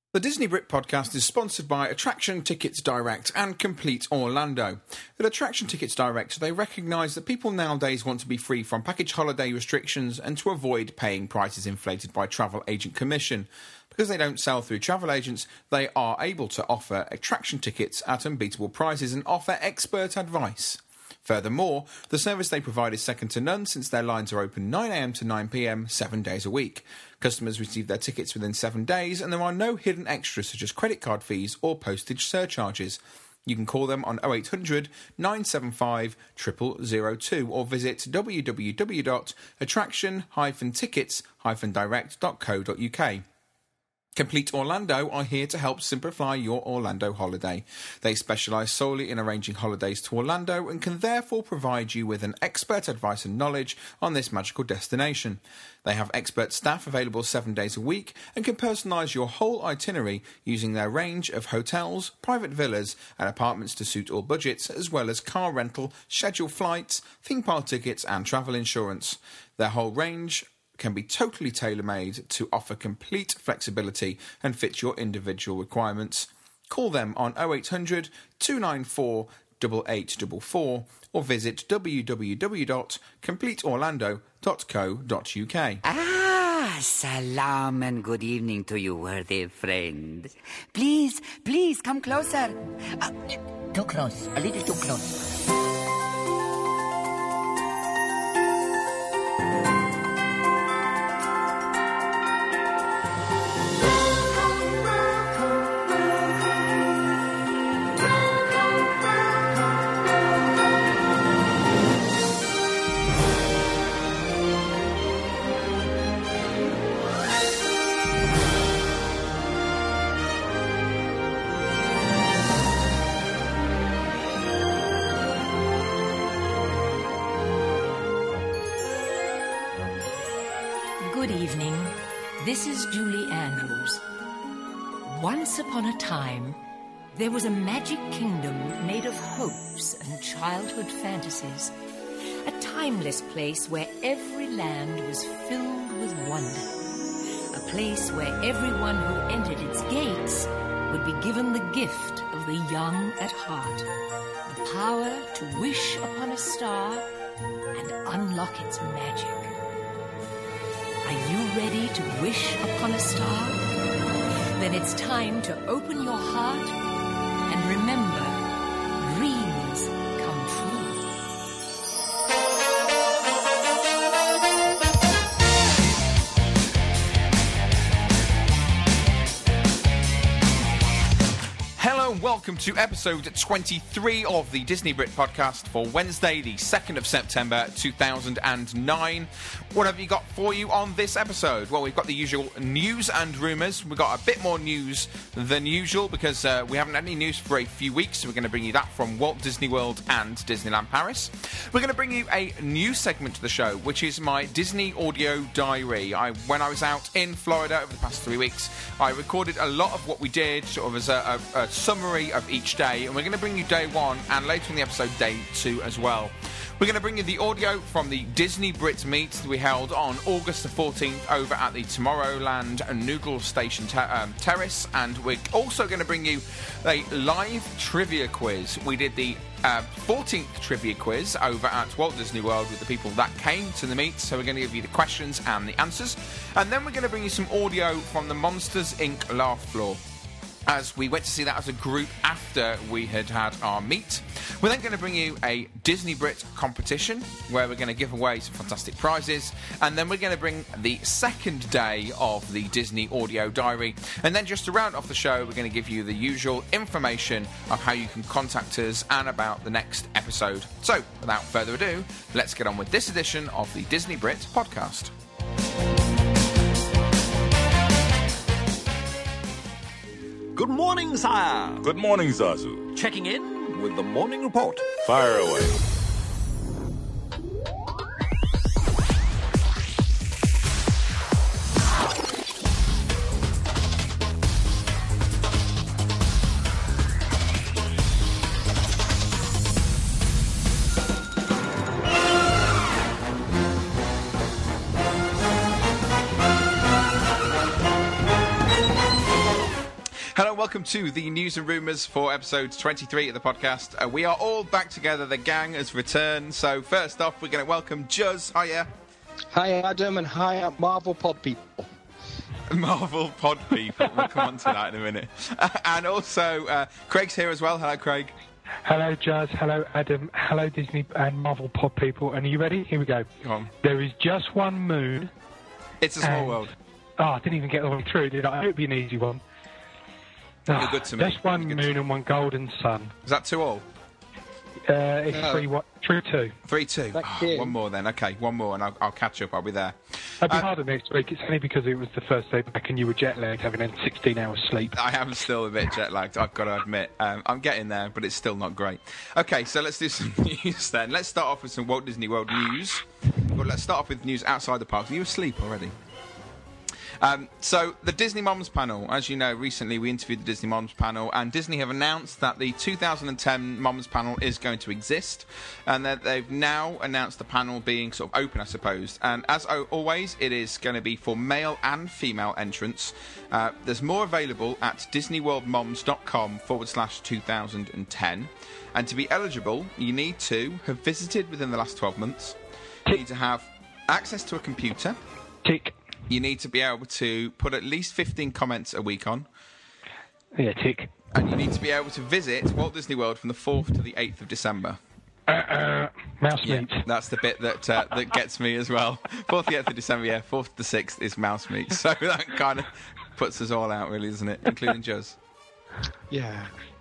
The Disney Brit podcast is sponsored by Attraction Tickets Direct and Complete Orlando. At Attraction Tickets Direct, they recognise that people nowadays want to be free from package holiday restrictions and to avoid paying prices inflated by travel agent commission. Because they don't sell through travel agents, they are able to offer attraction tickets at unbeatable prices and offer expert advice. Furthermore, the service they provide is second to none since their lines are open 9am to 9pm 7 days a week. Customers receive their tickets within 7 days and there are no hidden extras such as credit card fees or postage surcharges. You can call them on 0800 975 0002 or visit www.attraction-tickets-direct.co.uk. Complete Orlando are here to help simplify your Orlando holiday. They specialise solely in arranging holidays to Orlando and can therefore provide you with an expert advice and knowledge on this magical destination. They have expert staff available 7 days a week and can personalise your whole itinerary using their range of hotels, private villas and apartments to suit all budgets, as well as car rental, scheduled flights, theme park tickets and travel insurance. Their whole range can be totally tailor-made to offer complete flexibility and fit your individual requirements. Call them on 0800 294 8844 or visit www.completeorlando.co.uk. Salam and good evening to you, worthy friend. Please, come closer. Too close, a little too close. Good evening. This is Julie Andrews. Once upon a time, there was a magic kingdom made of hopes and childhood fantasies. A timeless place where every land was filled with wonder. A place where everyone who entered its gates would be given the gift of the young at heart. The power to wish upon a star and unlock its magic. Are you ready to wish upon a star? Then it's time to open your heart and remember, dreams come true. Hello and welcome to episode 23 of the Disney Brit podcast for Wednesday, the 2nd of September 2009. What have you got for you on this episode? Well, we've got the usual news and rumours. We've got a bit more news than usual because we haven't had any news for a few weeks, so we're going to bring you that from Walt Disney World and Disneyland Paris. We're going to bring you a new segment to the show, which is my Disney audio diary. When I was out in Florida over the past 3 weeks, I recorded a lot of what we did, sort of as a summary of each day, and we're going to bring you day one and later in the episode day 2 as well. We're going to bring you the audio from the Disney Brit meet that we held on August the 14th over at the Tomorrowland Noogle Station Terrace, and we're also going to bring you a live trivia quiz. We did the 14th trivia quiz over at Walt Disney World with the people that came to the meet, so we're going to give you the questions and the answers, and then we're going to bring you some audio from the Monsters Inc. laugh floor, as we went to see that as a group after we had our meet. We're then going to bring you a Disney Brit competition where we're going to give away some fantastic prizes, and then we're going to bring the second day of the Disney audio diary, and then just to round off the show, we're going to give you the usual information of how you can contact us and about the next episode. So, without further ado, let's get on with this edition of the Disney Brit podcast. Good morning, sire. Good morning, Zazu. Checking in with the morning report. Fire away. Hello, welcome to the News and Rumours for episode 23 of the podcast. We are all back together. The gang has returned. So first off, we're going to welcome Juz. Hiya. Hi, Adam, and hi, Marvel Pod people. Marvel Pod people. We'll come on to that in a minute. And also, Craig's here as well. Hello, Craig. Hello, Jazz. Hello, Adam. Hello, Disney and Marvel Pod people. And are you ready? Here we go. Come on. There is just one moon. It's a small world. Oh, I didn't even get all the way through, did I? I hope it'd be an easy one. You're good to me. Just one moon and one golden sun. Is that 2 all? It's 3-2. 3-2. Oh, one more then. Okay, one more, and I'll catch up. I'll be there. I'll be harder next week. It's only because it was the first day back and you were jet lagged, having had 16 hours sleep. I am still a bit jet lagged, I've got to admit. I'm getting there, but it's still not great. Okay, so let's do some news then. Let's start off with some Walt Disney World news. Well, let's start off with news outside the parks. Are you asleep already? So the Disney Moms panel, as you know, recently we interviewed the Disney Moms panel, and Disney have announced that the 2010 Moms panel is going to exist, and that they've now announced the panel being sort of open, I suppose. And as always, it is going to be for male and female entrants. There's more available at disneyworldmoms.com/2010. And to be eligible, you need to have visited within the last 12 months. You need to have access to a computer. Tick. You need to be able to put at least 15 comments a week on. Yeah, tick. And you need to be able to visit Walt Disney World from the 4th to the 8th of December. Mouse meat. That's the bit that that gets me as well. 4th to the 8th of December, yeah. 4th to the 6th is mouse meat. So that kind of puts us all out, really, doesn't it? Including Juz. Yeah.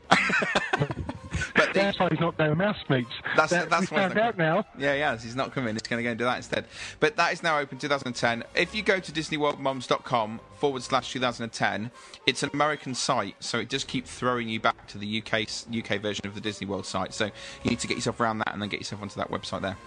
But that's why he's not going mouse meats. That's we what found out now. Yeah, he's not coming. He's going to go and do that instead. But that is now open 2010. If you go to disneyworldmoms.com/2010, it's an American site, so it just keeps throwing you back to the UK version of the Disney World site. So you need to get yourself around that and then get yourself onto that website there.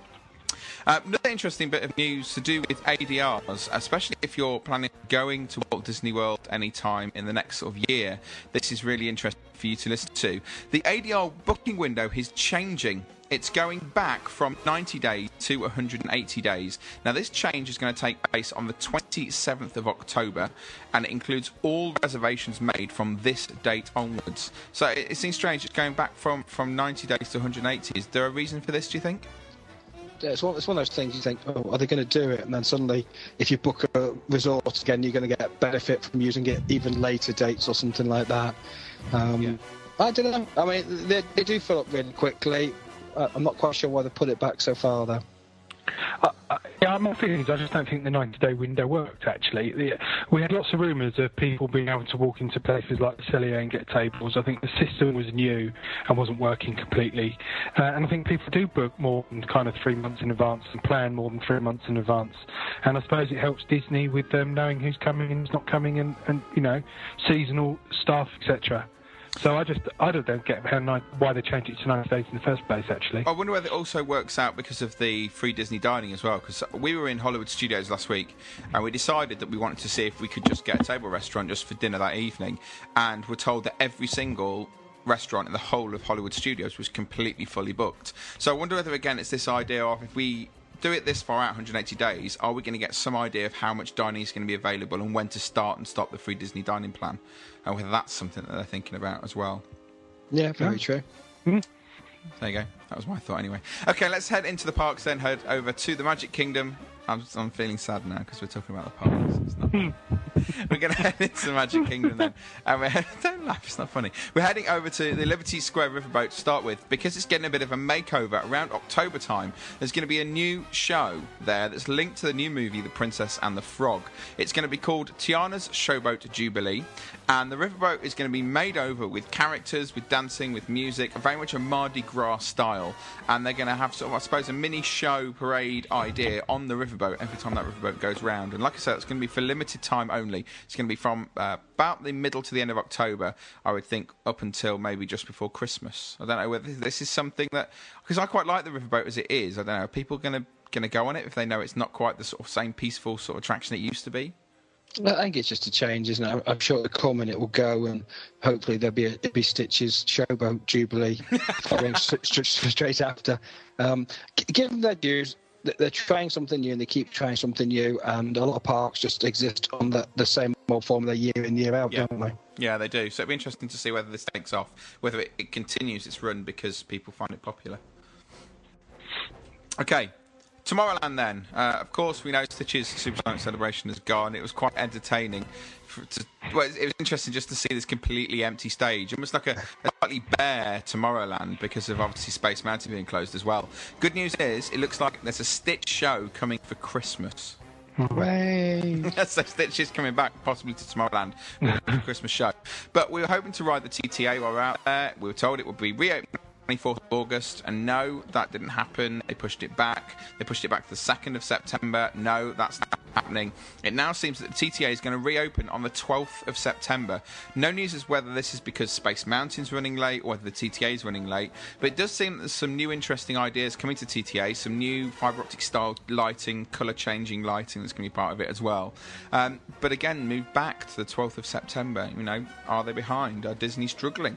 Another interesting bit of news to do with ADRs, especially if you're planning on going to Walt Disney World anytime in the next sort of year. This is really interesting for you to listen to. The ADR booking window is changing. It's going back from 90 days to 180 days. Now, this change is going to take place on the 27th of October, and it includes all reservations made from this date onwards. So it seems strange. It's going back from 90 days to 180. Is there a reason for this, do you think? It's one of those things you think, oh, are they going to do it? And then suddenly, if you book a resort again, you're going to get benefit from using it even later dates or something like that. I don't know. I mean, they do fill up really quickly. I'm not quite sure why they put it back so far, though. Yeah, my feeling is I just don't think the 90-day window worked, actually. We had lots of rumours of people being able to walk into places like the Cellier and get tables. I think the system was new and wasn't working completely. And I think people do book more than kind of 3 months in advance and plan more than 3 months in advance. And I suppose it helps Disney with them knowing who's coming and who's not coming and you know, seasonal stuff, etc. So I don't get why they changed it to 90 days in the first place, actually. I wonder whether it also works out because of the free Disney dining as well, because we were in Hollywood Studios last week, and we decided that we wanted to see if we could just get a table restaurant just for dinner that evening, and we're told that every single restaurant in the whole of Hollywood Studios was completely fully booked. So I wonder whether, again, it's this idea of if we do it this far out, 180 days, are we going to get some idea of how much dining is going to be available and when to start and stop the free Disney dining plan, and whether that's something that they're thinking about as well. Yeah, very true. There you go. That was my thought anyway. Okay, let's head into the parks then, head over to the Magic Kingdom. I'm feeling sad now because we're talking about the parks. It's not we're going to head into the Magic Kingdom then. And don't laugh, it's not funny. We're heading over to the Liberty Square Riverboat to start with because it's getting a bit of a makeover around October time. There's going to be a new show there that's linked to the new movie, The Princess and the Frog. It's going to be called Tiana's Showboat Jubilee. And the riverboat is going to be made over with characters, with dancing, with music, very much a Mardi Gras style. And they're going to have sort of, I suppose, a mini show parade idea on the riverboat every time that riverboat goes round. And like I said, it's going to be for limited time only. It's going to be from about the middle to the end of October, I would think, up until maybe just before Christmas. I don't know whether this is something that, because I quite like the riverboat as it is. I don't know, are people going to go on it if they know it's not quite the sort of same peaceful sort of attraction it used to be? I think it's just a change, isn't it? I'm sure it'll come and it will go, and hopefully there'll be Stitch's Showboat Jubilee following straight after. Given their dues, they're trying something new and they keep trying something new, and a lot of parks just exist on the same old formula year in, year out, don't they? Yeah, they do. So it'll be interesting to see whether this takes off, whether it continues its run because people find it popular. Okay. Tomorrowland then. Of course, we know Stitch's Supersonic Celebration is gone. It was quite entertaining. It was interesting just to see this completely empty stage. Almost like a slightly bare Tomorrowland because of obviously Space Mountain being closed as well. Good news is, it looks like there's a Stitch show coming for Christmas. Hooray! So Stitch is coming back possibly to Tomorrowland for the Christmas show. But we were hoping to ride the TTA while we're out there. We were told it would be reopened 24th of August, and no, that didn't happen. They pushed it back. They pushed it back to the 2nd of September. No, that's not happening. It now seems that the TTA is going to reopen on the 12th of September. No news as whether this is because Space Mountain's running late or whether the TTA is running late, but it does seem that there's some new interesting ideas coming to TTA, some new fibre optic style lighting, colour changing lighting that's going to be part of it as well. But again, move back to the 12th of September. You know, are they behind? Are Disney struggling?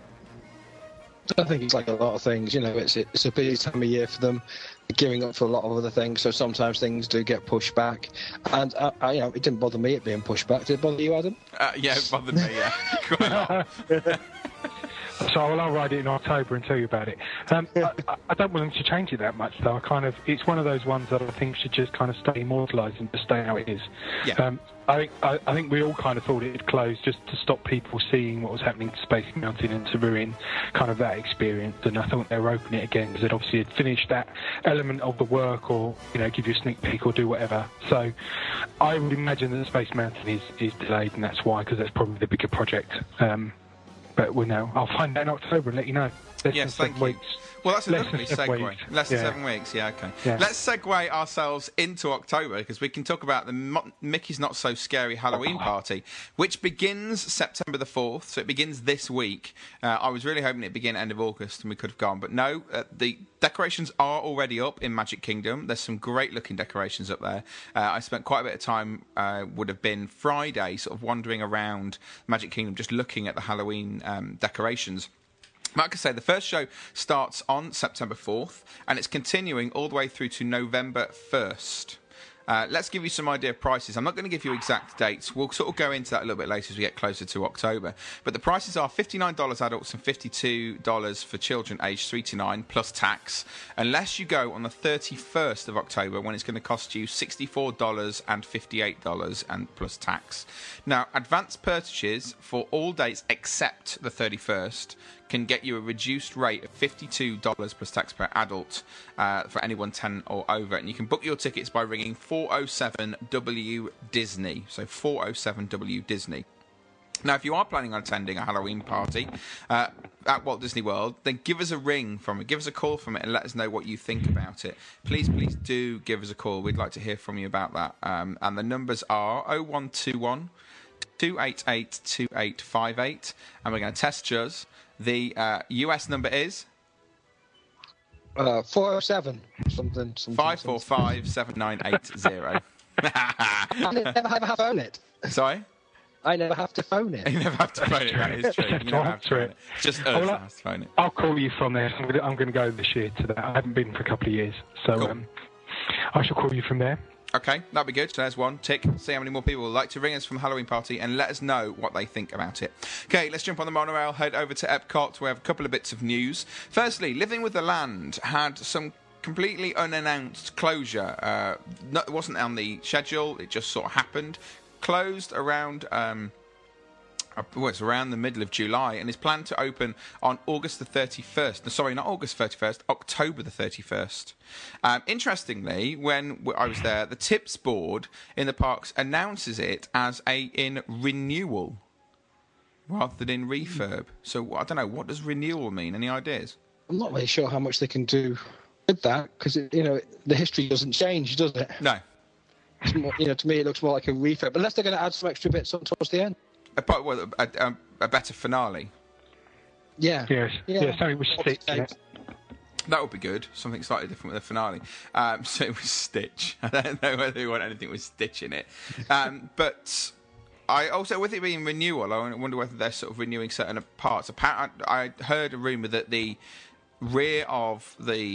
I think it's like a lot of things, you know, it's a busy time of year for them, gearing up for a lot of other things, so sometimes things do get pushed back. And, you know, it didn't bother me it being pushed back. Did it bother you, Adam? Yeah, it bothered me, yeah. Quite a lot. So I'll ride it in October and tell you about it. I don't want them to change it that much, though. It's one of those ones that I think should just kind of stay immortalised and just stay how it is. Yeah. I think we all kind of thought it had closed just to stop people seeing what was happening to Space Mountain and to ruin kind of that experience. And I thought they were opening it again because it obviously had finished that element of the work, or you know, give you a sneak peek or do whatever. So I would imagine that Space Mountain is delayed, and that's why, because that's probably the bigger project. But we'll know. I'll find out in October and let you know. Yes, thank you. Well, that's a lovely segue. Less than 7 weeks, yeah, okay. Yeah. Let's segue ourselves into October, because we can talk about the Mickey's Not So Scary Halloween Party, which begins September the 4th, so it begins this week. I was really hoping it'd begin end of August and we could have gone, but no, the decorations are already up in Magic Kingdom. There's some great-looking decorations up there. I spent quite a bit of time, would have been Friday, sort of wandering around Magic Kingdom, just looking at the Halloween decorations. Like I say, the first show starts on September 4th, and it's continuing all the way through to November 1st. Let's give you some idea of prices. I'm not going to give you exact dates. We'll sort of go into that a little bit later as we get closer to October. But the prices are $59 adults and $52 for children aged 3 to 9, plus tax, unless you go on the 31st of October, when it's going to cost you $64 and $58 and plus tax. Now, advanced purchases for all dates except the 31st can get you a reduced rate of $52 plus tax per adult for anyone 10 or over. And you can book your tickets by ringing 407-W-Disney. So 407-W-Disney. Now, if you are planning on attending a Halloween party at Walt Disney World, then give us a ring from it. Give us a call from it and let us know what you think about it. Please do give us a call. We'd like to hear from you about that. And the numbers are 0121 288 2858. And we're going to test yours. The US number is 407 something 545-7980. I never have to phone it. Sorry? I never have to phone it. You never have to phone it, that is true. You never have to phone it. It's just us that has to phone it. I'll call you from there. I'm going to go this year to that. I haven't been for a couple of years, so cool. I shall call you from there. Okay, that'd be good. So there's one tick. See how many more people would like to ring us from Halloween Party and let us know what they think about it. Okay, let's jump on the monorail, head over to Epcot. We have a couple of bits of news. Firstly, Living with the Land had some completely unannounced closure. It wasn't on the schedule. It just sort of happened. Closed around... it's around the middle of July, and is planned to open on August the 31st. Sorry, not August 31st, October the 31st. Interestingly, when I was there, the tips board in the parks announces it as in renewal rather than in refurb. So I don't know, what does renewal mean? Any ideas? I'm not really sure how much they can do with that, because the history doesn't change, does it? No. It's more, to me, it looks more like a refurb, unless they're going to add some extra bits on towards the end. A better finale. Yeah. Yes. Yeah, something with Stitch. Yeah. That would be good. Something slightly different with the finale. So it was Stitch. I don't know whether you want anything with Stitch in it. But I also, with it being renewal, I wonder whether they're sort of renewing certain parts. I heard a rumour that the rear of the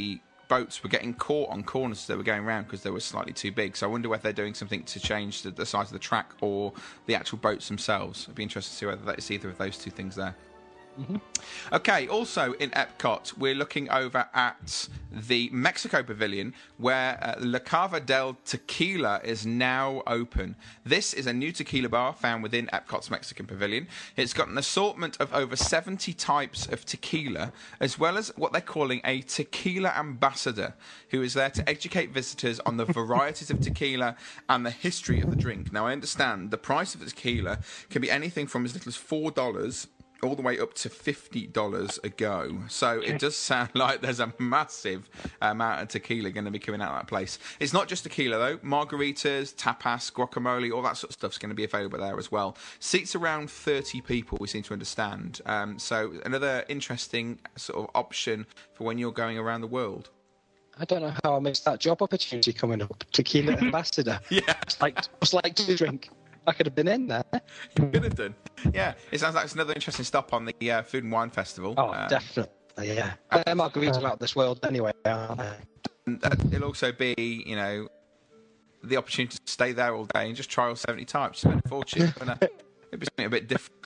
boats were getting caught on corners as they were going around because they were slightly too big. So I wonder whether they're doing something to change the size of the track or the actual boats themselves. I'd be interested to see whether it's either of those two things there. Mm-hmm. Okay, also in Epcot, we're looking over at the Mexico Pavilion where La Cava del Tequila is now open. This is a new tequila bar found within Epcot's Mexican Pavilion. It's got an assortment of over 70 types of tequila, as well as what they're calling a tequila ambassador, who is there to educate visitors on the varieties of tequila and the history of the drink. Now, I understand the price of the tequila can be anything from as little as $4 all the way up to $50 a go. So it does sound like there's a massive amount of tequila going to be coming out of that place. It's not just tequila, though. Margaritas, tapas, guacamole, all that sort of stuff's going to be available there as well. Seats around 30 people, we seem to understand. So another interesting sort of option for when you're going around the world. I don't know how I missed that job opportunity coming up. Tequila ambassador. Yeah. It's like to drink. I could have been in there. You could have done. Yeah, it sounds like it's another interesting stop on the Food and Wine Festival. Oh, definitely, yeah. Margaritas are out of this world anyway, aren't they? It'll also be, the opportunity to stay there all day and just try all 70 types, spend a fortune. It'll be something a bit different.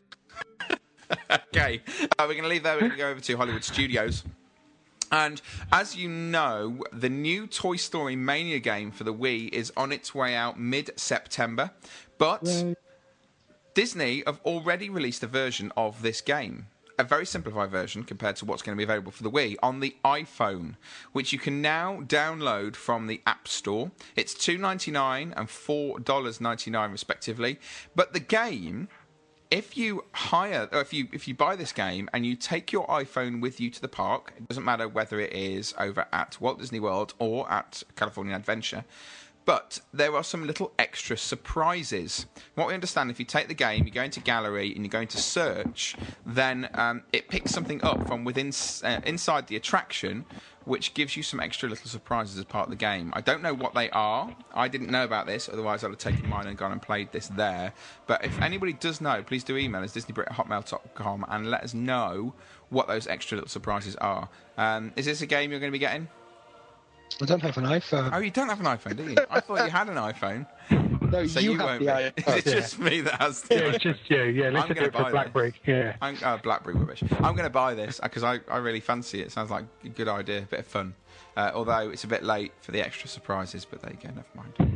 Okay, we're going to leave there. We're going to go over to Hollywood Studios. And as you know, the new Toy Story Mania game for the Wii is on its way out mid-September. But Disney have already released a version of this game, a very simplified version compared to what's going to be available for the Wii, on the iPhone, which you can now download from the App Store. It's $2.99 and $4.99 respectively. But the game, if you buy this game and you take your iPhone with you to the park, it doesn't matter whether it is over at Walt Disney World or at California Adventure, but there are some little extra surprises. What we understand, if you take the game, you go into Gallery and you go into Search, then it picks something up from within inside the attraction, which gives you some extra little surprises as part of the game. I don't know what they are. I didn't know about this, otherwise I'd have taken mine and gone and played this there. But if anybody does know, please do email us, disneybrit@hotmail.com, and let us know what those extra little surprises are. Is this a game you're going to be getting? I don't have an iPhone. Oh, you don't have an iPhone, do you? I thought you had an iPhone. No, so you won't have the iPhone. It's just me that has the iPhone. It's just you, yeah. Let's do it for BlackBerry. Yeah. BlackBerry rubbish. I'm going to buy this because I really fancy it. Sounds like a good idea, a bit of fun. Although it's a bit late for the extra surprises, but there you go, never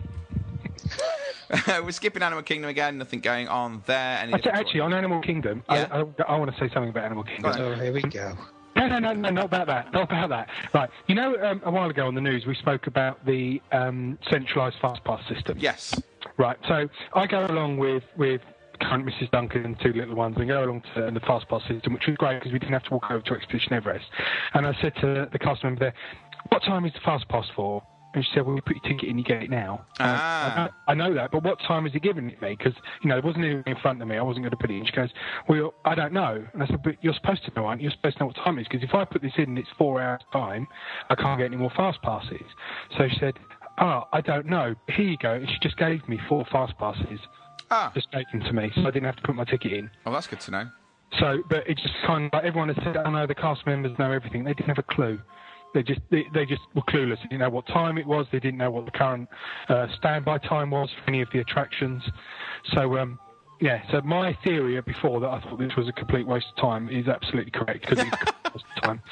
mind. We're skipping Animal Kingdom again, nothing going on there. Actually, on Animal Kingdom, yeah. I want to say something about Animal Kingdom. Oh, here we go. No, not about that. Not about that. Right. You know, a while ago on the news, we spoke about the centralised fast pass system. Yes. Right. So I go along with current Mrs. Duncan and two little ones and go along to the fast pass system, which was great because we didn't have to walk over to Expedition Everest. And I said to the cast member there, "What time is the fast pass for?" And she said, "Well, we put your ticket in, you get it now." I know that, but what time is he giving it me? Because, there wasn't anyone in front of me. I wasn't going to put it in. She goes, "Well, I don't know." And I said, "But you're supposed to know, aren't you? You're supposed to know what time it is. Because if I put this in and it's 4 hours' time, I can't get any more fast passes." So she said, "Oh, I don't know. Here you go." And she just gave me 4 fast passes. Just taken to me, so I didn't have to put my ticket in. Oh, that's good to know. So, but it just kind of like everyone has said, "Oh no, the cast members know everything." They didn't have a clue. They just were clueless. They didn't know what time it was. They didn't know what the current standby time was for any of the attractions. So, so my theory before that I thought this was a complete waste of time is absolutely correct because it's a complete waste of time.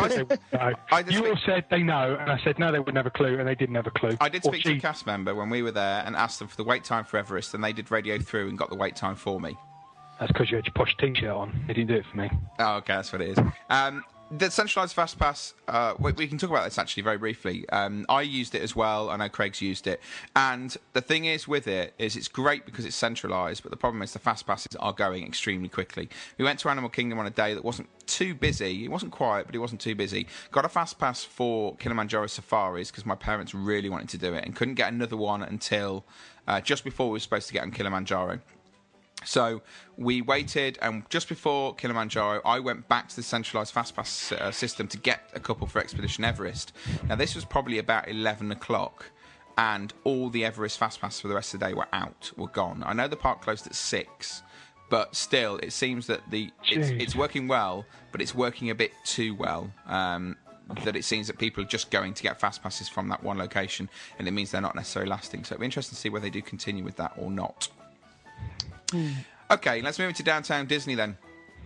You all said they know, and I said no, they wouldn't have a clue, and they didn't have a clue. I did speak to a cast member when we were there and asked them for the wait time for Everest, and they did radio through and got the wait time for me. That's because you had your posh T-shirt on. They didn't do it for me. Oh, okay, that's what it is. The centralised fast pass, we can talk about this actually very briefly. I used it as well. I know Craig's used it. And the thing is with it is it's great because it's centralised, but the problem is the fast passes are going extremely quickly. We went to Animal Kingdom on a day that wasn't too busy. It wasn't quiet, but it wasn't too busy. Got a fast pass for Kilimanjaro Safaris because my parents really wanted to do it and couldn't get another one until just before we were supposed to get on Kilimanjaro. So we waited, and just before Kilimanjaro, I went back to the centralised FastPass system to get a couple for Expedition Everest. Now, this was probably about 11 o'clock, and all the Everest FastPass for the rest of the day were gone. I know the park closed at 6, but still, it seems that it's working well, but it's working a bit too well. that it seems that people are just going to get fast passes from that one location, and it means they're not necessarily lasting. So it'll be interesting to see whether they do continue with that or not. Okay, let's move into Downtown Disney then.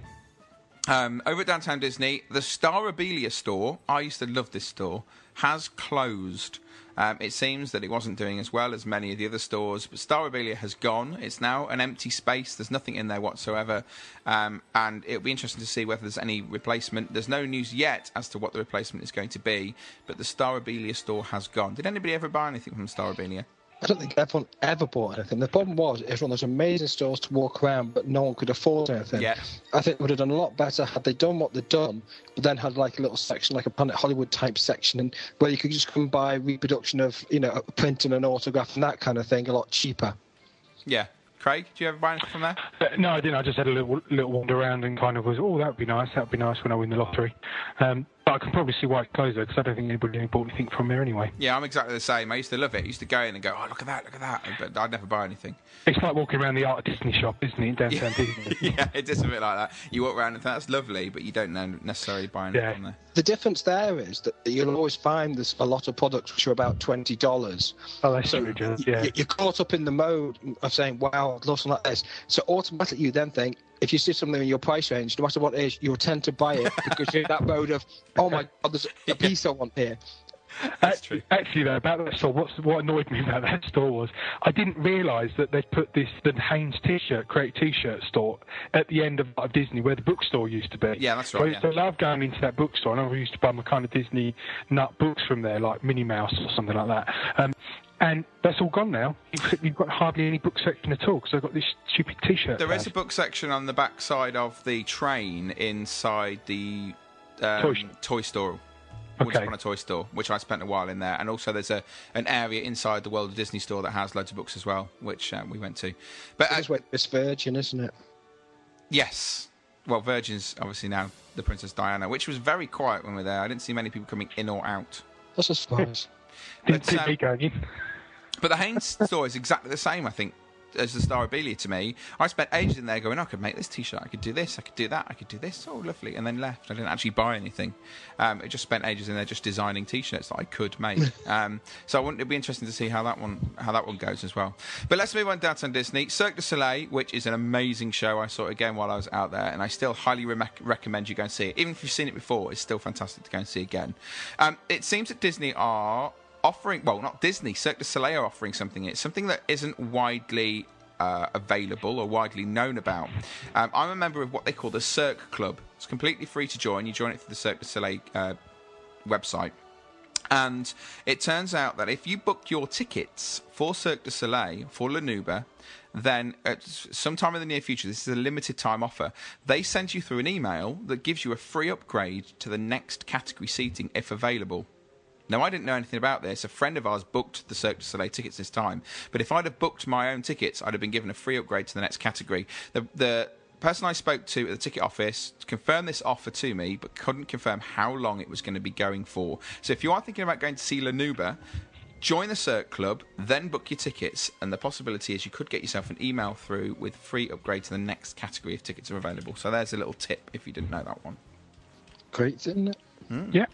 Over at Downtown Disney, the Starabilia store, I used to love this store, has closed. It seems that it wasn't doing as well as many of the other stores, but Starabilia has gone. It's now an empty space. There's nothing in there whatsoever. And it'll be interesting to see whether there's any replacement. There's no news yet as to what the replacement is going to be, but the Starabilia store has gone. Did anybody ever buy anything from Starabilia? I don't think everyone ever bought anything. The problem was, it was one of those amazing stores to walk around, but no one could afford anything. Yeah. I think it would have done a lot better had they done what they'd done, but then had like a little section, like a Planet Hollywood type section, and where you could just come buy reproduction of, a print and an autograph and that kind of thing, a lot cheaper. Yeah. Craig, do you ever buy anything from there? No, I didn't. I just had a little wander around and kind of was, oh, that would be nice. That would be nice when I win the lottery. But I can probably see why it closed there, because I don't think anybody bought anything from there anyway. Yeah, I'm exactly the same. I used to love it. I used to go in and go, oh, look at that. But I'd never buy anything. It's like walking around the Art of Disney shop, isn't it, in Downtown Disney? Yeah, it is a bit like that. You walk around and think, that's lovely, but you don't necessarily buy anything from there. The difference there is that you'll always find there's a lot of products which are about $20. Oh, that's so ridiculous, yeah. You're caught up in the mode of saying, wow, I'd love something like this. So automatically you then think, if you see something in your price range, no matter what it is, you'll tend to buy it because you're in that mode of, oh my God, there's a piece I want here. That's true. Actually, though, about that store, what annoyed me about that store was I didn't realise that they'd put the Hanes Create T-shirt store at the end of Disney, where the bookstore used to be. Yeah, that's right. I used to love going into that bookstore, and I used to buy my kind of Disney nut books from there, like Minnie Mouse or something like that. And that's all gone now. You've got hardly any book section at all, because I've got this stupid T-shirt. There is a book section on the back side of the train inside the toy store. Once Upon a Toy Store, which I spent a while in there. And also there's an area inside the World of Disney store that has loads of books as well, which we went to. But this is Miss Virgin, isn't it? Yes. Well, Virgin's obviously now the Princess Diana, which was very quiet when we were there. I didn't see many people coming in or out. That's a surprise. But the Hanes store is exactly the same, I think, as the Starabilia to me. I spent ages in there going, I could make this T-shirt, I could do this, I could do that, I could do this. Oh, lovely. And then left. I didn't actually buy anything. I just spent ages in there just designing T-shirts that I could make. So it'd be interesting to see how that one goes as well. But let's move on down to Disney. Cirque du Soleil, which is an amazing show. I saw it again while I was out there, and I still highly recommend you go and see it. Even if you've seen it before, it's still fantastic to go and see again. It seems that Disney are offering, well, not Disney, Cirque du Soleil are offering something. It's something that isn't widely available or widely known about. I'm a member of what they call the Cirque Club. It's completely free to join. You join it through the Cirque du Soleil website. And it turns out that if you book your tickets for Cirque du Soleil, for La Nouba, then at sometime in the near future, this is a limited time offer, they send you through an email that gives you a free upgrade to the next category seating if available. Now, I didn't know anything about this. A friend of ours booked the Cirque du Soleil tickets this time. But if I'd have booked my own tickets, I'd have been given a free upgrade to the next category. The person I spoke to at the ticket office confirmed this offer to me, but couldn't confirm how long it was going to be going for. So if you are thinking about going to see La Nouba, join the Cirque Club, then book your tickets, and the possibility is you could get yourself an email through with free upgrade to the next category if tickets are available. So there's a little tip if you didn't know that one. Great, isn't it? Yeah.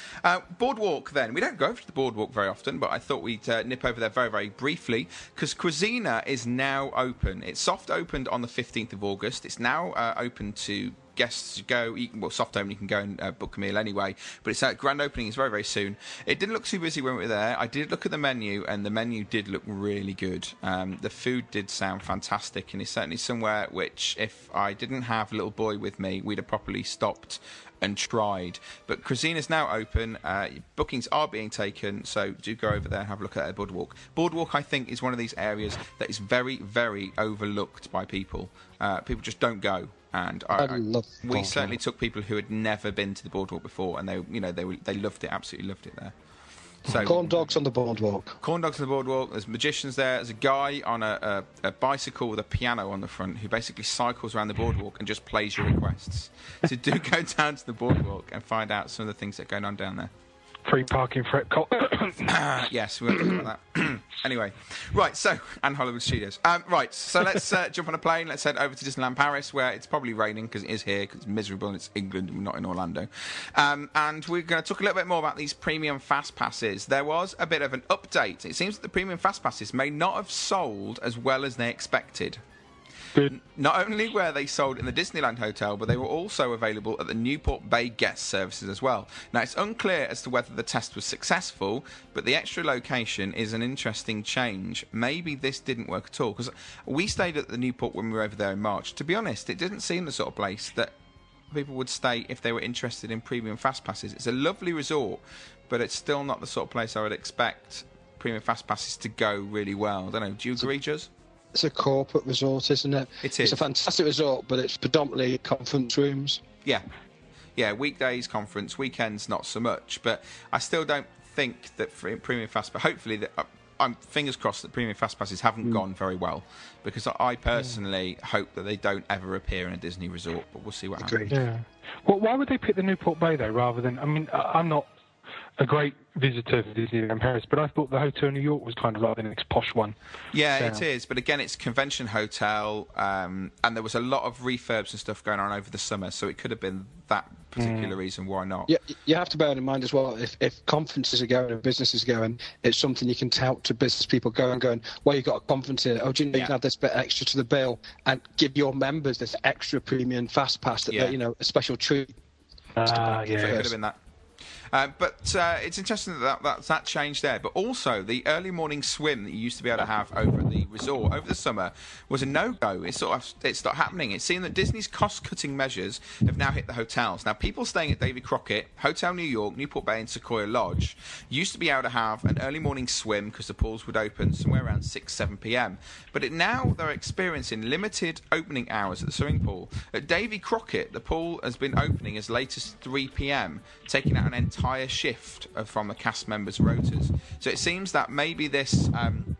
Boardwalk, then. We don't go over to the Boardwalk very often, but I thought we'd nip over there very, very briefly, because Cuisina is now open. It soft opened on the 15th of August. It's now open to guests to go. Soft open, you can go and book a meal anyway, but its grand opening is very, very soon. It didn't look too busy when we were there. I did look at the menu, and the menu did look really good. The food did sound fantastic, and it's certainly somewhere which, if I didn't have a little boy with me, we'd have probably stopped and tried. But Cuisina is now open. Bookings are being taken, so do go over there and have a look at Boardwalk. Boardwalk, I think, is one of these areas that is very, very overlooked by people. People just don't go. And we certainly took people who had never been to the Boardwalk before, and they loved it, absolutely loved it there. So, corn dogs on the Boardwalk. Corn dogs on the Boardwalk. There's magicians there. There's a guy on a bicycle with a piano on the front who basically cycles around the Boardwalk and just plays your requests. So do go down to the Boardwalk and find out some of the things that are going on down there. Free parking for Epcot. Yes, we won't talk about that. Anyway, right, so, and Hollywood Studios. Right, so let's jump on a plane. Let's head over to Disneyland Paris, where it's probably raining, because it is here, because it's miserable, and it's England, and we're not in Orlando. And we're going to talk a little bit more about these premium fast passes. There was a bit of an update. It seems that the premium fast passes may not have sold as well as they expected. Good. Not only were they sold in the Disneyland Hotel, but they were also available at the Newport Bay guest services as well. Now, it's unclear as to whether the test was successful, but the extra location is an interesting change. Maybe this didn't work at all, because we stayed at the Newport when we were over there in March. To be honest, it didn't seem the sort of place that people would stay if they were interested in premium fast passes. It's a lovely resort, but it's still not the sort of place I would expect premium fast passes to go really well. I don't know. Do you agree, Juz? It's a corporate resort, isn't it? It is. It's a fantastic resort, but it's predominantly conference rooms. Yeah. Yeah, weekdays, conference, weekends, not so much. But I still don't think that for premium fast pass, hopefully, I'm fingers crossed that premium fast passes haven't gone very well, because I personally hope that they don't ever appear in a Disney resort, but we'll see what happens. Yeah. Well, why would they pick the Newport Bay, though, rather than... I mean, I'm not a great visitor to Disneyland Paris, but I thought the Hotel New York was kind of like the next posh one. Yeah, it is. But again, it's a convention hotel, and there was a lot of refurbs and stuff going on over the summer, so it could have been that particular reason why not. Yeah, you have to bear in mind as well, if conferences are going and businesses are going, it's something you can tout to business people going, well, you've got a conference here. Oh, do you know you can add this bit extra to the bill and give your members this extra premium fast pass that they, a special treat. Yeah. It could have been that. But it's interesting that changed there. But also, the early morning swim that you used to be able to have over at the resort over the summer was a no-go. It's stopped happening. It seemed that Disney's cost-cutting measures have now hit the hotels. Now, people staying at Davy Crockett, Hotel New York, Newport Bay and Sequoia Lodge used to be able to have an early morning swim because the pools would open somewhere around 6, 7 p.m. But now they're experiencing limited opening hours at the swimming pool. At Davy Crockett, the pool has been opening as late as 3 p.m., taking out an entire shift from the cast members' rotas. So it seems that maybe this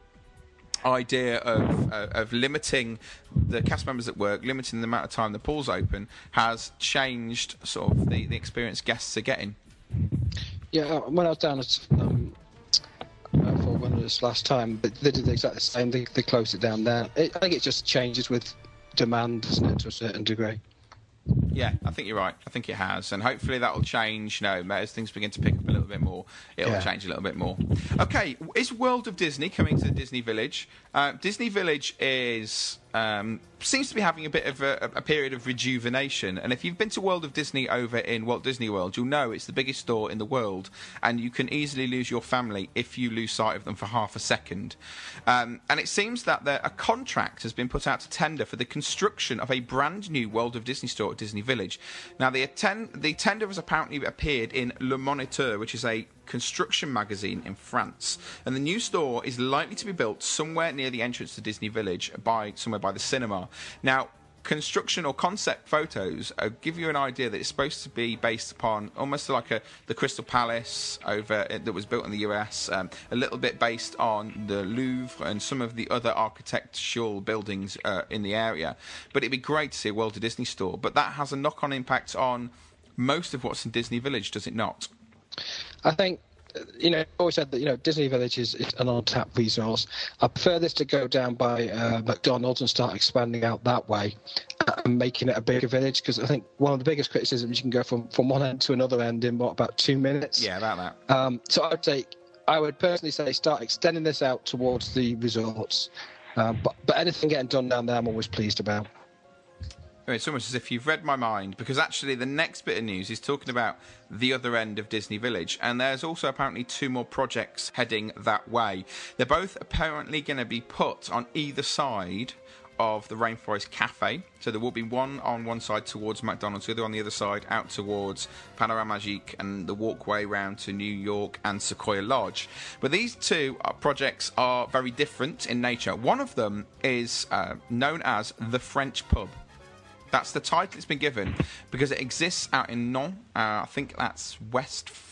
idea of limiting the cast members at work, limiting the amount of time the pool's open, has changed sort of the experience guests are getting. Yeah, when I was down at for one of this last time, they did exactly the same. They closed it down there. I think it just changes with demand, doesn't it, to a certain degree. Yeah, I think you're right. I think it has, and hopefully that will change. As things begin to pick up a little bit more, it'll change a little bit more. Okay, is World of Disney coming to Disney Village? Disney Village seems to be having a bit of a period of rejuvenation. And if you've been to World of Disney over in Walt Disney World, you'll know it's the biggest store in the world, and you can easily lose your family if you lose sight of them for half a second. And it seems that a contract has been put out to tender for the construction of a brand new World of Disney store at Disney Village. Now, the tender has apparently appeared in Le Moniteur, which is a construction magazine in France, and the new store is likely to be built somewhere near the entrance to Disney Village, somewhere by the cinema. Now, construction or concept photos give you an idea that it's supposed to be based upon almost like the Crystal Palace that was built in the US, a little bit based on the Louvre and some of the other architectural buildings in the area. But it'd be great to see a World of Disney store, but that has a knock-on impact on most of what's in Disney Village, does it not? I think, I've always said that, Disney Village is an untapped resource. I prefer this to go down by McDonald's and start expanding out that way and making it a bigger village, because I think one of the biggest criticisms, you can go from one end to another end in, about 2 minutes? Yeah, about that. So I would personally say start extending this out towards the resorts. But anything getting done down there, I'm always pleased about. It's almost as if you've read my mind, because actually the next bit of news is talking about the other end of Disney Village, and there's also apparently 2 more projects heading that way. They're both apparently going to be put on either side of the Rainforest Cafe, so there will be one on one side towards McDonald's, the other on the other side out towards Panorama Magique and the walkway round to New York and Sequoia Lodge. But these 2 projects are very different in nature. One of them is known as the French Pub. That's the title it's been given because it exists out in Nantes. I think that's West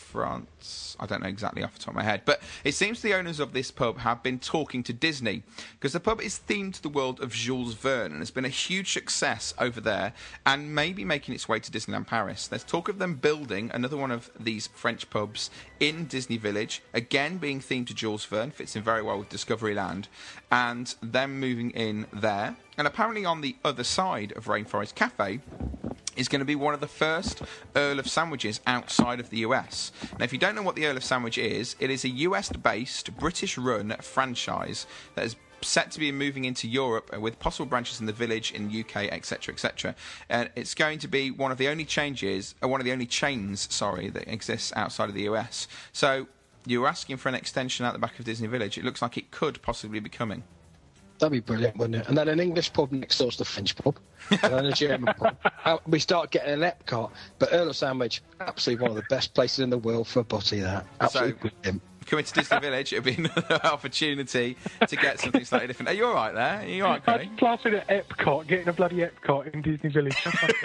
France. I don't know exactly off the top of my head. But it seems the owners of this pub have been talking to Disney, because the pub is themed to the world of Jules Verne and has been a huge success over there and maybe making its way to Disneyland Paris. There's talk of them building another one of these French pubs in Disney Village, again being themed to Jules Verne, fits in very well with Discoveryland, and them moving in there. And apparently on the other side of Rainforest Cafe is going to be one of the first Earl of Sandwiches outside of the US. Now, if you don't know what the Earl of Sandwich is, it is a US-based, British-run franchise that is set to be moving into Europe with possible branches in the Village, in the UK, etc., etc. And it's going to be one of the only chains, that exists outside of the US. So you were asking for an extension out the back of Disney Village. It looks like it could possibly be coming. That'd be brilliant, wouldn't it? And then an English pub next door to the French pub, and then a German pub. We start getting an Epcot. But Earl of Sandwich, absolutely one of the best places in the world for a butty, that. Absolutely brilliant. Coming to Disney Village, it'll be another opportunity to get something slightly different. Are you all right there? Are you all right, Craig? I'm classing at Epcot, getting a bloody Epcot in Disney Village.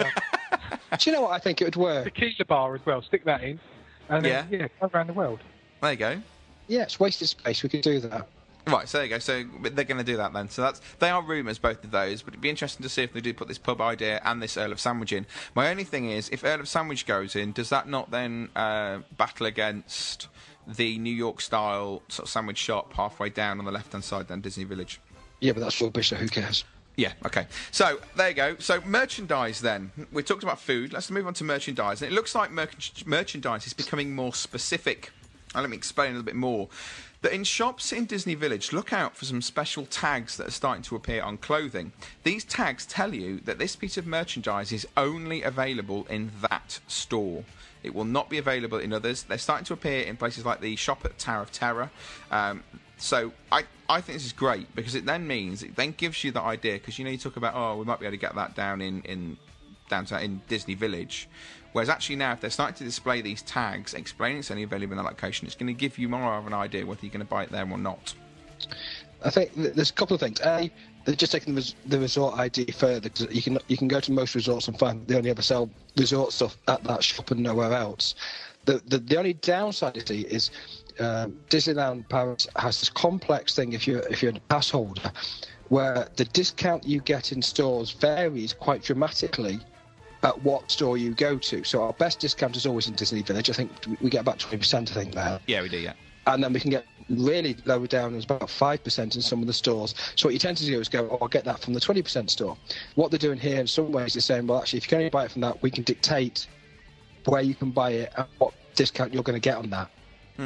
Do you know what? I think it would work. Tequila bar as well. Stick that in. And then, go around the world. There you go. Yeah, it's wasted space. We could do that. Right, so there you go. So they're going to do that then. So they are rumours, both of those, but it'd be interesting to see if they do put this pub idea and this Earl of Sandwich in. My only thing is, if Earl of Sandwich goes in, does that not then battle against the New York-style sort of sandwich shop halfway down on the left-hand side, then Disney Village? Yeah, but that's rubbish, so who cares? Yeah, okay. So, there you go. So, merchandise then. We talked about food. Let's move on to merchandise. And it looks like merchandise is becoming more specific. And let me explain a little bit more. That in shops in Disney Village, look out for some special tags that are starting to appear on clothing. These tags tell you that this piece of merchandise is only available in that store. It will not be available in others. They're starting to appear in places like the shop at Tower of Terror. So I think this is great, because it then gives you the idea, because you talk about, we might be able to get that down in Disney Village. Whereas actually now, if they're starting to display these tags explaining it's only available in that location, it's going to give you more of an idea whether you're going to buy it there or not. I think there's a couple of things. A, they're just taking the resort ID further, because you can go to most resorts and find they only ever sell resort stuff at that shop and nowhere else. The only downside you see is Disneyland Paris has this complex thing if you're a pass holder, where the discount you get in stores varies quite dramatically at what store you go to. So our best discount is always in Disney Village. I think we get about 20%, I think, there. Yeah, we do, yeah. And then we can get really lower down as about 5% in some of the stores. So what you tend to do is go, I'll get that from the 20% store. What they're doing here in some ways is saying, well, actually, if you can only buy it from that, we can dictate where you can buy it and what discount you're going to get on that.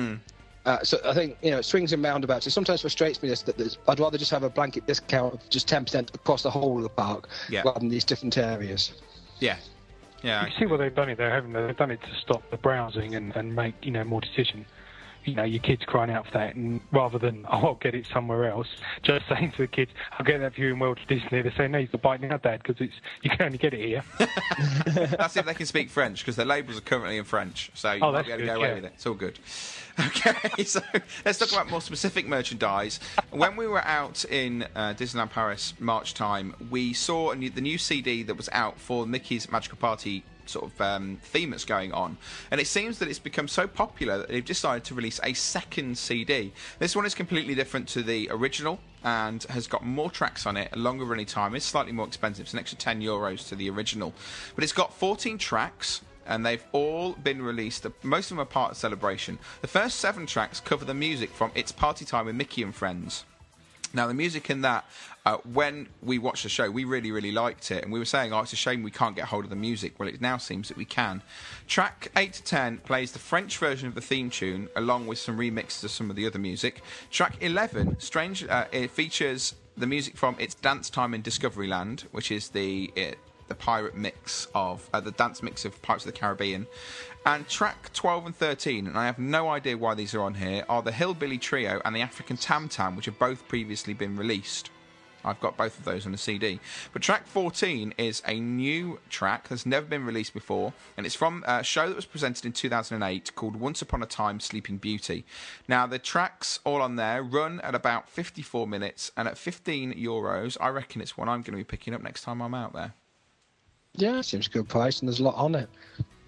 So I think, it swings and roundabouts. It sometimes frustrates me that I'd rather just have a blanket discount of just 10% across the whole of the park rather than these different areas. Yeah. You see what they've done it there, haven't they? They've done it to stop the browsing and make, more decision. Your kids crying out for that, and rather than, I'll get it somewhere else, just saying to the kids, I'll get that viewing world to Disney, they're saying, no, you can buy it now, Dad, because you can only get it here. That's if they can speak French, because their labels are currently in French, so you might be able to go away with it. It's all good. Okay, so let's talk about more specific merchandise. When we were out in Disneyland Paris March time, we saw the new CD that was out for Mickey's Magical Party sort of theme that's going on, and it seems that it's become so popular that they've decided to release a second CD. This one is completely different to the original and has got more tracks on it, a longer running time. It's slightly more expensive. It's an extra €10 to the original, but it's got 14 tracks and they've all been released. Most of them are part of Celebration. The first 7 tracks cover the music from It's Party Time with Mickey and Friends. Now, the music in that, when we watched the show, we really, really liked it. And we were saying, it's a shame we can't get hold of the music. Well, it now seems that we can. Track 8 to 10 plays the French version of the theme tune, along with some remixes of some of the other music. Track 11, it features the music from It's Dance Time in Discoveryland, which is the pirate mix of, the dance mix of Pirates of the Caribbean. And track 12 and 13, and I have no idea why these are on here, are the Hillbilly Trio and the African Tam Tam, which have both previously been released. I've got both of those on a CD. But track 14 is a new track that's never been released before, and it's from a show that was presented in 2008 called Once Upon a Time Sleeping Beauty. Now, the tracks all on there run at about 54 minutes, and at €15, I reckon it's one I'm going to be picking up next time I'm out there. Yeah, seems a good price, and there's a lot on it.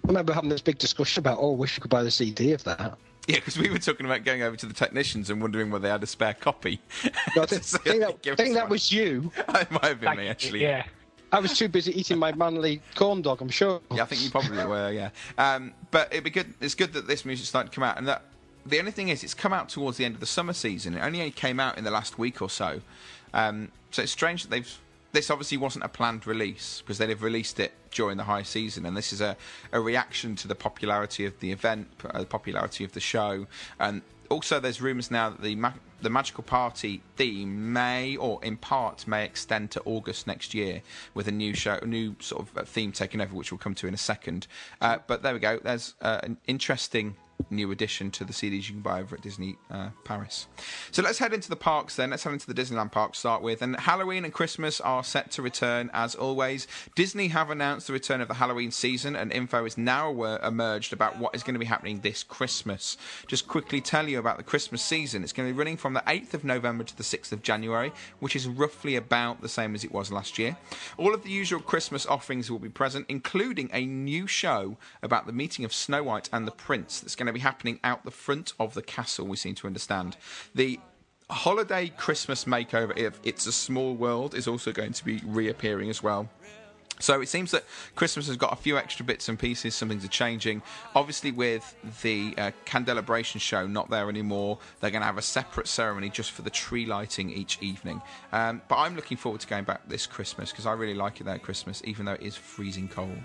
remember having this big discussion about, I wish you could buy the CD of that. Yeah, because we were talking about going over to the technicians and wondering whether they had a spare copy. No, I think that was you. It might have been me, actually. Yeah. I was too busy eating my manly corn dog, I'm sure. Yeah, I think you probably were, yeah. But it'd be good. It's good that this music's starting to come out. And that the only thing is, it's come out towards the end of the summer season. It only came out in the last week or so. So it's strange that this obviously wasn't a planned release, because they'd have released it during the high season, and this is a reaction to the popularity of the event, the popularity of the show. And also there's rumours now that the Magical Party theme may, or in part, may extend to August next year with a new show, a new sort of theme taking over, which we'll come to in a second. But there we go. There's an interesting new addition to the CDs you can buy over at Disney Paris. So let's head into the parks then. Let's head into the Disneyland parks to start with. And Halloween and Christmas are set to return as always. Disney have announced the return of the Halloween season, and info is now emerged about what is going to be happening this Christmas. Just quickly tell you about the Christmas season. It's going to be running from the 8th of November to the 6th of January, which is roughly about the same as it was last year. All of the usual Christmas offerings will be present, including a new show about the meeting of Snow White and the Prince that's going to be happening out the front of the castle, we seem to understand. The holiday Christmas makeover of It's a Small World is also going to be reappearing as well. So it seems that Christmas has got a few extra bits and pieces, some things are changing. Obviously with the Candelabration show not there anymore, they're going to have a separate ceremony just for the tree lighting each evening. But I'm looking forward to going back this Christmas, because I really like it there at Christmas, even though it is freezing cold.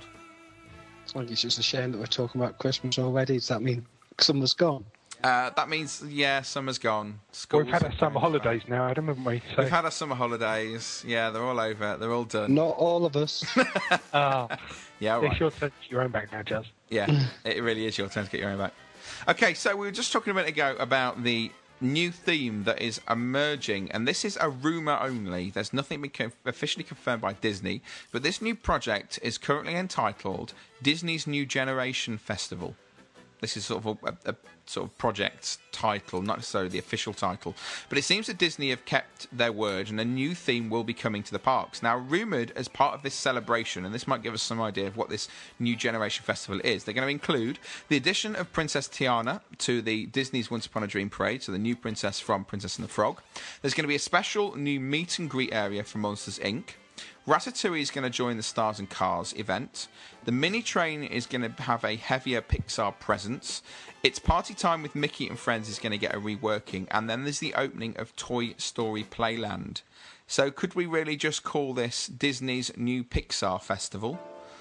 I think it's just a shame that we're talking about Christmas already. Does that mean summer's gone? That means, yeah, summer's gone. We've had our summer holidays now, Adam, haven't we? So. We've had our summer holidays. Yeah, they're all over. They're all done. Not all of us. Yeah, all right. It's your turn to get your own back now, Jazz. Yeah, it really is your turn to get your own back. Okay, so we were just talking a minute ago about the new theme that is emerging, and this is a rumour only. There's nothing been officially confirmed by Disney, but this new project is currently entitled Disney's New Generation Festival. This is sort of a sort of project title, not necessarily the official title. But it seems that Disney have kept their word, and a new theme will be coming to the parks. Now, rumoured as part of this celebration, and this might give us some idea of what this New Generation Festival is, they're going to include the addition of Princess Tiana to the Disney's Once Upon a Dream Parade, so the new princess from Princess and the Frog. There's going to be a special new meet and greet area for Monsters, Inc. Ratatouille is going to join the Stars and Cars event. The mini train is going to have a heavier Pixar presence. It's Party Time with Mickey and Friends is going to get a reworking. And then there's the opening of Toy Story Playland. So could we really just call this Disney's New Pixar Festival?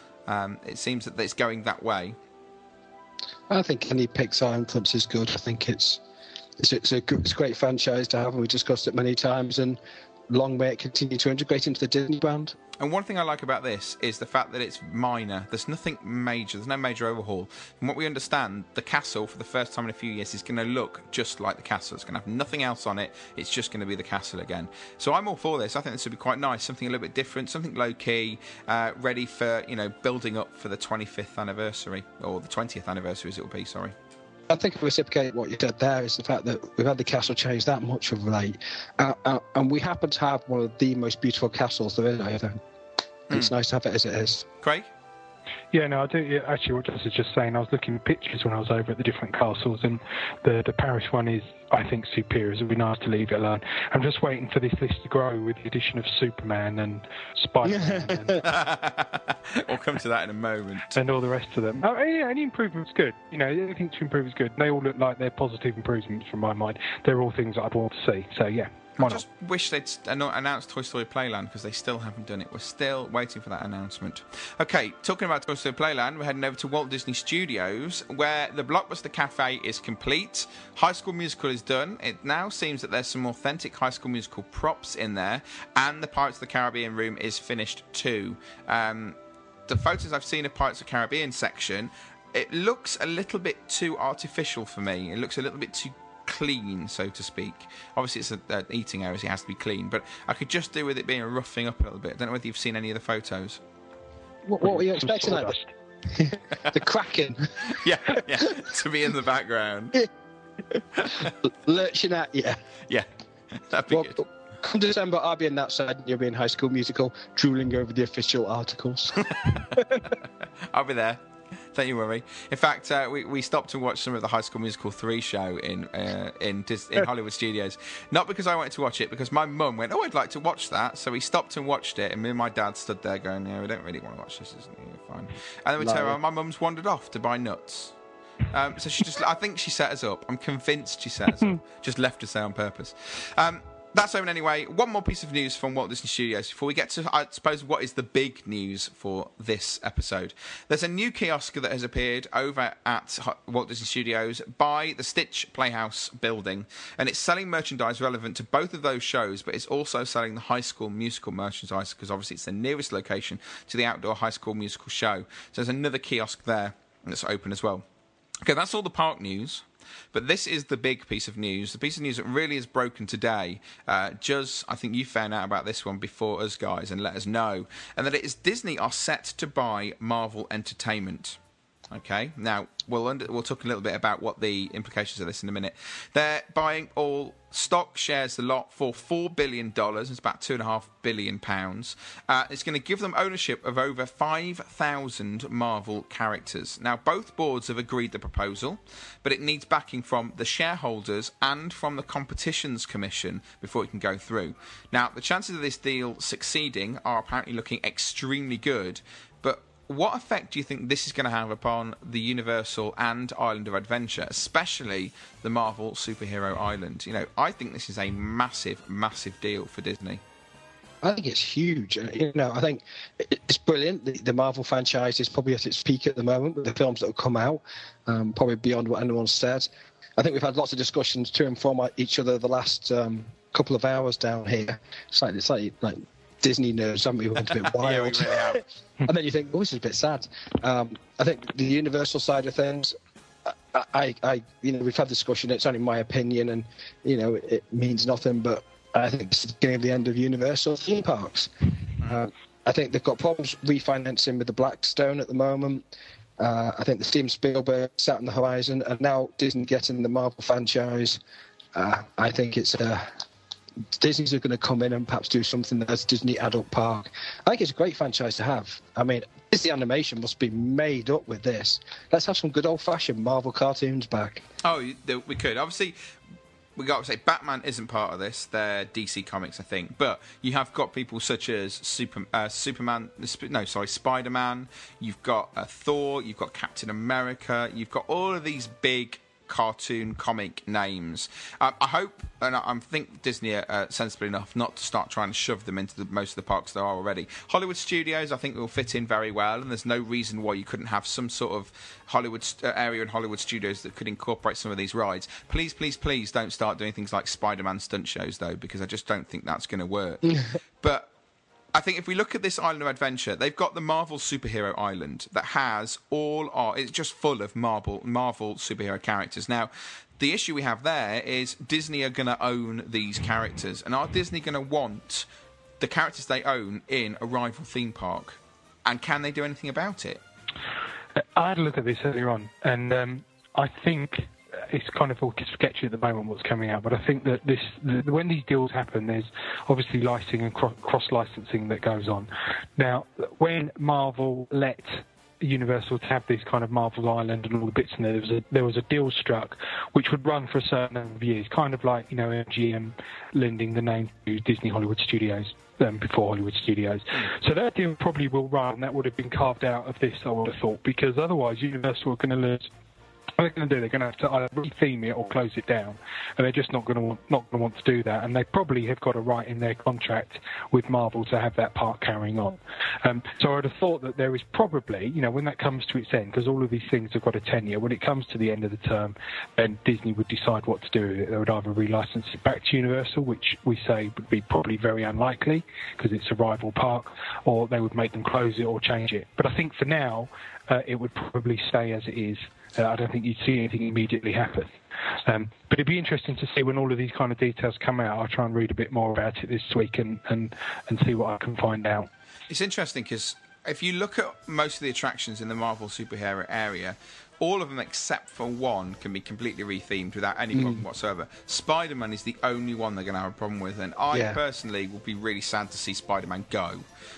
It seems that it's going that way. I think any Pixar influence is good. I think it's a great franchise to have, and we discussed it many times, and long may it continue to integrate into the Disney brand. And one thing I like about this is the fact that it's minor. There's nothing major. There's no major overhaul. From what we understand, the castle, for the first time in a few years, is going to look just like the castle. It's going to have nothing else on it. It's just going to be the castle again. So I'm all for this. I think this would be quite nice. Something a little bit different, something low-key, ready for, building up for the 25th anniversary, or the 20th anniversary as it will be, sorry. I think to reciprocate what you said there is the fact that we've had the castle change that much of late, and we happen to have one of the most beautiful castles there is, I think. It's nice to have it as it is. Craig? Yeah, no, I do. Yeah, actually, what Jess is just saying, I was looking at pictures when I was over at the different castles, and the Paris one is, I think, superior. It would be nice to leave it alone. I'm just waiting for this list to grow with the addition of Superman and Spider-Man. We'll come to that in a moment. And all the rest of them. Oh, yeah, any improvement's good. Anything to improve is good. They all look like they're positive improvements from my mind. They're all things that I'd want to see. So, yeah. I just wish they'd announced Toy Story Playland, because they still haven't done it. We're still waiting for that announcement. Okay, talking about Toy Story Playland, we're heading over to Walt Disney Studios, where the Blockbuster Cafe is complete. High School Musical is done. It now seems that there's some authentic High School Musical props in there, and the Pirates of the Caribbean room is finished too. The photos I've seen of Pirates of the Caribbean section, it looks a little bit too artificial for me. It looks a little bit too clean, so to speak. Obviously it's an eating area, so it has to be clean, but I could just do with it being a roughing up a little bit. I don't know whether you've seen any of the photos. What were you expecting? Like the Kraken? yeah, to be in the background. Lurching at you. Yeah, that'd be good. Come December, I'll be in that side, and you'll be in High School Musical, drooling over the official articles. I'll be there. Don't you worry. In fact, we stopped to watch some of the High School Musical 3 show in Hollywood Studios. Not because I wanted to watch it, because my mum went, "Oh, I'd like to watch that." So we stopped and watched it, and me and my dad stood there going, "Yeah, we don't really want to watch this, isn't it? Fine." And then we turned around, my mum's wandered off to buy nuts. So I think she set us up. I'm convinced she set us up. Just left us there on purpose. That's over anyway. One more piece of news from Walt Disney Studios before we get to, I suppose, what is the big news for this episode. There's a new kiosk that has appeared over at Walt Disney Studios by the Stitch Playhouse building, and it's selling merchandise relevant to both of those shows, but it's also selling the High School Musical merchandise because obviously it's the nearest location to the outdoor High School Musical show. So there's another kiosk there that's open as well. Okay, that's all the park news. But this is the big piece of news. The piece of news that really is broken today. Juz, I think you found out about this one before us, guys, and let us know. And that it is Disney are set to buy Marvel Entertainment. Okay, now we'll talk a little bit about what the implications of this in a minute. They're buying all stock shares, the lot, for $4 billion. It's about £2.5 billion. It's going to give them ownership of over 5,000 Marvel characters. Now, both boards have agreed the proposal, but it needs backing from the shareholders and from the Competitions Commission before it can go through. Now, the chances of this deal succeeding are apparently looking extremely good, but what effect do you think this is going to have upon the Universal and Island of Adventure, especially the Marvel Superhero Island? You know, I think this is a massive, massive deal for Disney. I think it's huge. You know, I think it's brilliant. The Marvel franchise is probably at its peak at the moment with the films that have come out, probably beyond what anyone said. I think we've had lots of discussions to inform each other the last couple of hours down here. It's like Disney nerds, haven't we? We went a bit wild. Yeah, we really have. And then you think, oh, this is a bit sad. I think the Universal side of things, we've had discussion. It's only my opinion, and it means nothing. But I think this is the beginning of the end of Universal theme parks. I think they've got problems refinancing with the Blackstone at the moment. I think the Steven Spielberg sat on the horizon, and now Disney getting the Marvel franchise. I think it's Disney's are going to come in and perhaps do something that's Disney Adult Park. I think it's a great franchise to have. I mean, Disney Animation must be made up with this. Let's have some good old-fashioned Marvel cartoons back. Oh, we could. Obviously, we got to say Batman isn't part of this. They're DC Comics, I think. But you have got people such as Spider-Man. You've got Thor. You've got Captain America. You've got all of these big cartoon comic names. I hope, and I think Disney are sensible enough not to start trying to shove them into most of the parks there are already. Hollywood Studios, I think, will fit in very well, and there's no reason why you couldn't have some sort of Hollywood area in Hollywood Studios that could incorporate some of these rides. Please, please, please don't start doing things like Spider-Man stunt shows, though, because I just don't think that's going to work. But I think if we look at this Island of Adventure, they've got the Marvel Superhero Island that has it's just full of Marvel superhero characters. Now, the issue we have there is Disney are going to own these characters, and are Disney going to want the characters they own in a rival theme park? And can they do anything about it? I had a look at this earlier on, and I think it's kind of all sketchy at the moment what's coming out, but I think that when these deals happen, there's obviously licensing and cross-licensing that goes on. Now, when Marvel let Universal to have this kind of Marvel Island and all the bits in there was a deal struck which would run for a certain number of years, kind of like MGM lending the name to Disney Hollywood Studios before Hollywood Studios. So that deal probably will run, and that would have been carved out of this, I would have thought, because otherwise Universal are going to lose. What they're going to do, they're going to have to either re-theme it or close it down, and they're just not going to want to do that. And they probably have got a right in their contract with Marvel to have that part carrying on. So I would have thought that there is probably, when that comes to its end, because all of these things have got a tenure, when it comes to the end of the term, then Disney would decide what to do with it. They would either relicense it back to Universal, which we say would be probably very unlikely because it's a rival park, or they would make them close it or change it. But I think for now, it would probably stay as it is. I don't think you'd see anything immediately happen. But it'd be interesting to see when all of these kind of details come out. I'll try and read a bit more about it this week and see what I can find out. It's interesting because if you look at most of the attractions in the Marvel superhero area, all of them except for one can be completely rethemed without any problem whatsoever. Spider-Man is the only one they're going to have a problem with, and I personally will be really sad to see Spider-Man go.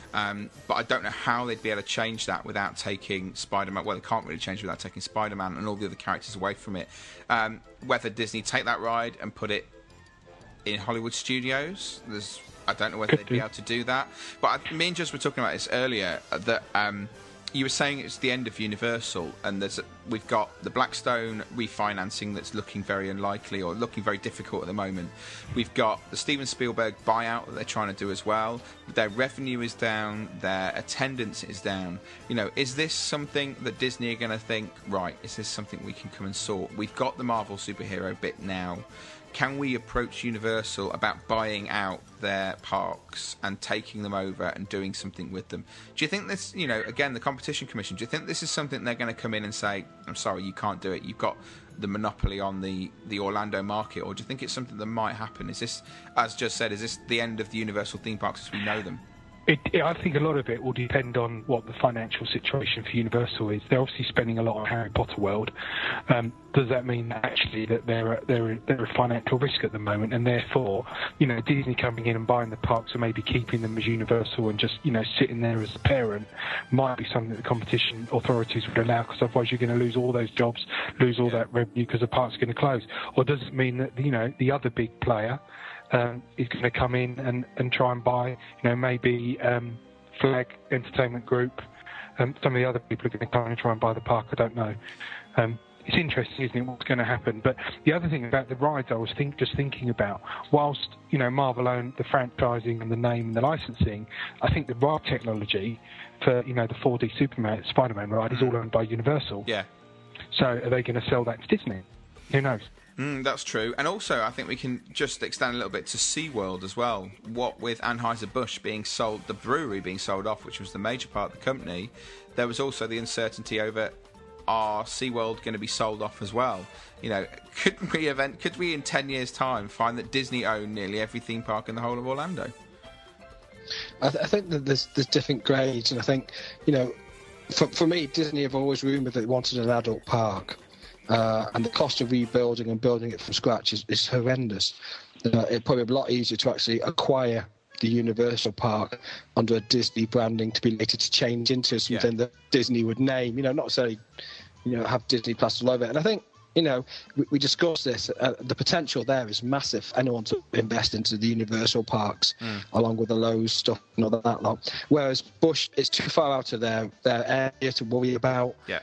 But I don't know how they'd be able to change that without taking Spider-Man. Well, they can't really change it without taking Spider-Man and all the other characters away from it. Whether Disney take that ride and put it in Hollywood studios, I don't know whether they'd be able to do that. But me and Jess were talking about this earlier, that you were saying it's the end of Universal, and we've got the Blackstone refinancing that's looking very unlikely or looking very difficult at the moment. We've got the Steven Spielberg buyout that they're trying to do as well. Their revenue is down, their attendance is down. Is this something that Disney are going to think, right, is this something we can come and sort? We've got the Marvel superhero bit now. Can we approach Universal about buying out their parks and taking them over and doing something with them? Do you think this, again, the Competition Commission, do you think this is something they're going to come in and say, I'm sorry, you can't do it, you've got the monopoly on the Orlando market? Or do you think it's something that might happen? Is this, as just said, is this the end of the Universal theme parks as we know them? I think a lot of it will depend on what the financial situation for Universal is. They're obviously spending a lot on Harry Potter World. Does that mean actually that they're a financial risk at the moment, and therefore, Disney coming in and buying the parks and maybe keeping them as Universal and just sitting there as a parent might be something that the competition authorities would allow, because otherwise you're going to lose all those jobs, lose all that revenue because the park's going to close. Or does it mean that the other big player is going to come in and try and buy, maybe Flag Entertainment Group. Some of the other people are going to come in and try and buy the park. I don't know. It's interesting, isn't it, what's going to happen? But the other thing about the rides, I was just thinking about, whilst Marvel own the franchising and the name and the licensing, I think the ride technology for the 4D Spider-Man ride is all owned by Universal. Yeah. So are they going to sell that to Disney? Who knows? That's true. And also, I think we can just extend a little bit to SeaWorld as well. What with Anheuser-Busch being sold, the brewery being sold off, which was the major part of the company, there was also the uncertainty over, are SeaWorld going to be sold off as well? Could we in 10 years' time find that Disney own nearly every theme park in the whole of Orlando? I think that there's different grades, and I think, for me, Disney have always rumoured that they wanted an adult park. And the cost of rebuilding and building it from scratch is horrendous. It'd probably be a lot easier to actually acquire the Universal Park under a Disney branding to be later to change into something that Disney would name, not necessarily, have Disney plastered all over it. And I think, we discussed this, the potential there is massive. Anyone to invest into the Universal parks, along with the Lowe's stuff and all that lot. Whereas Bush is too far out of their area to worry about. Yeah.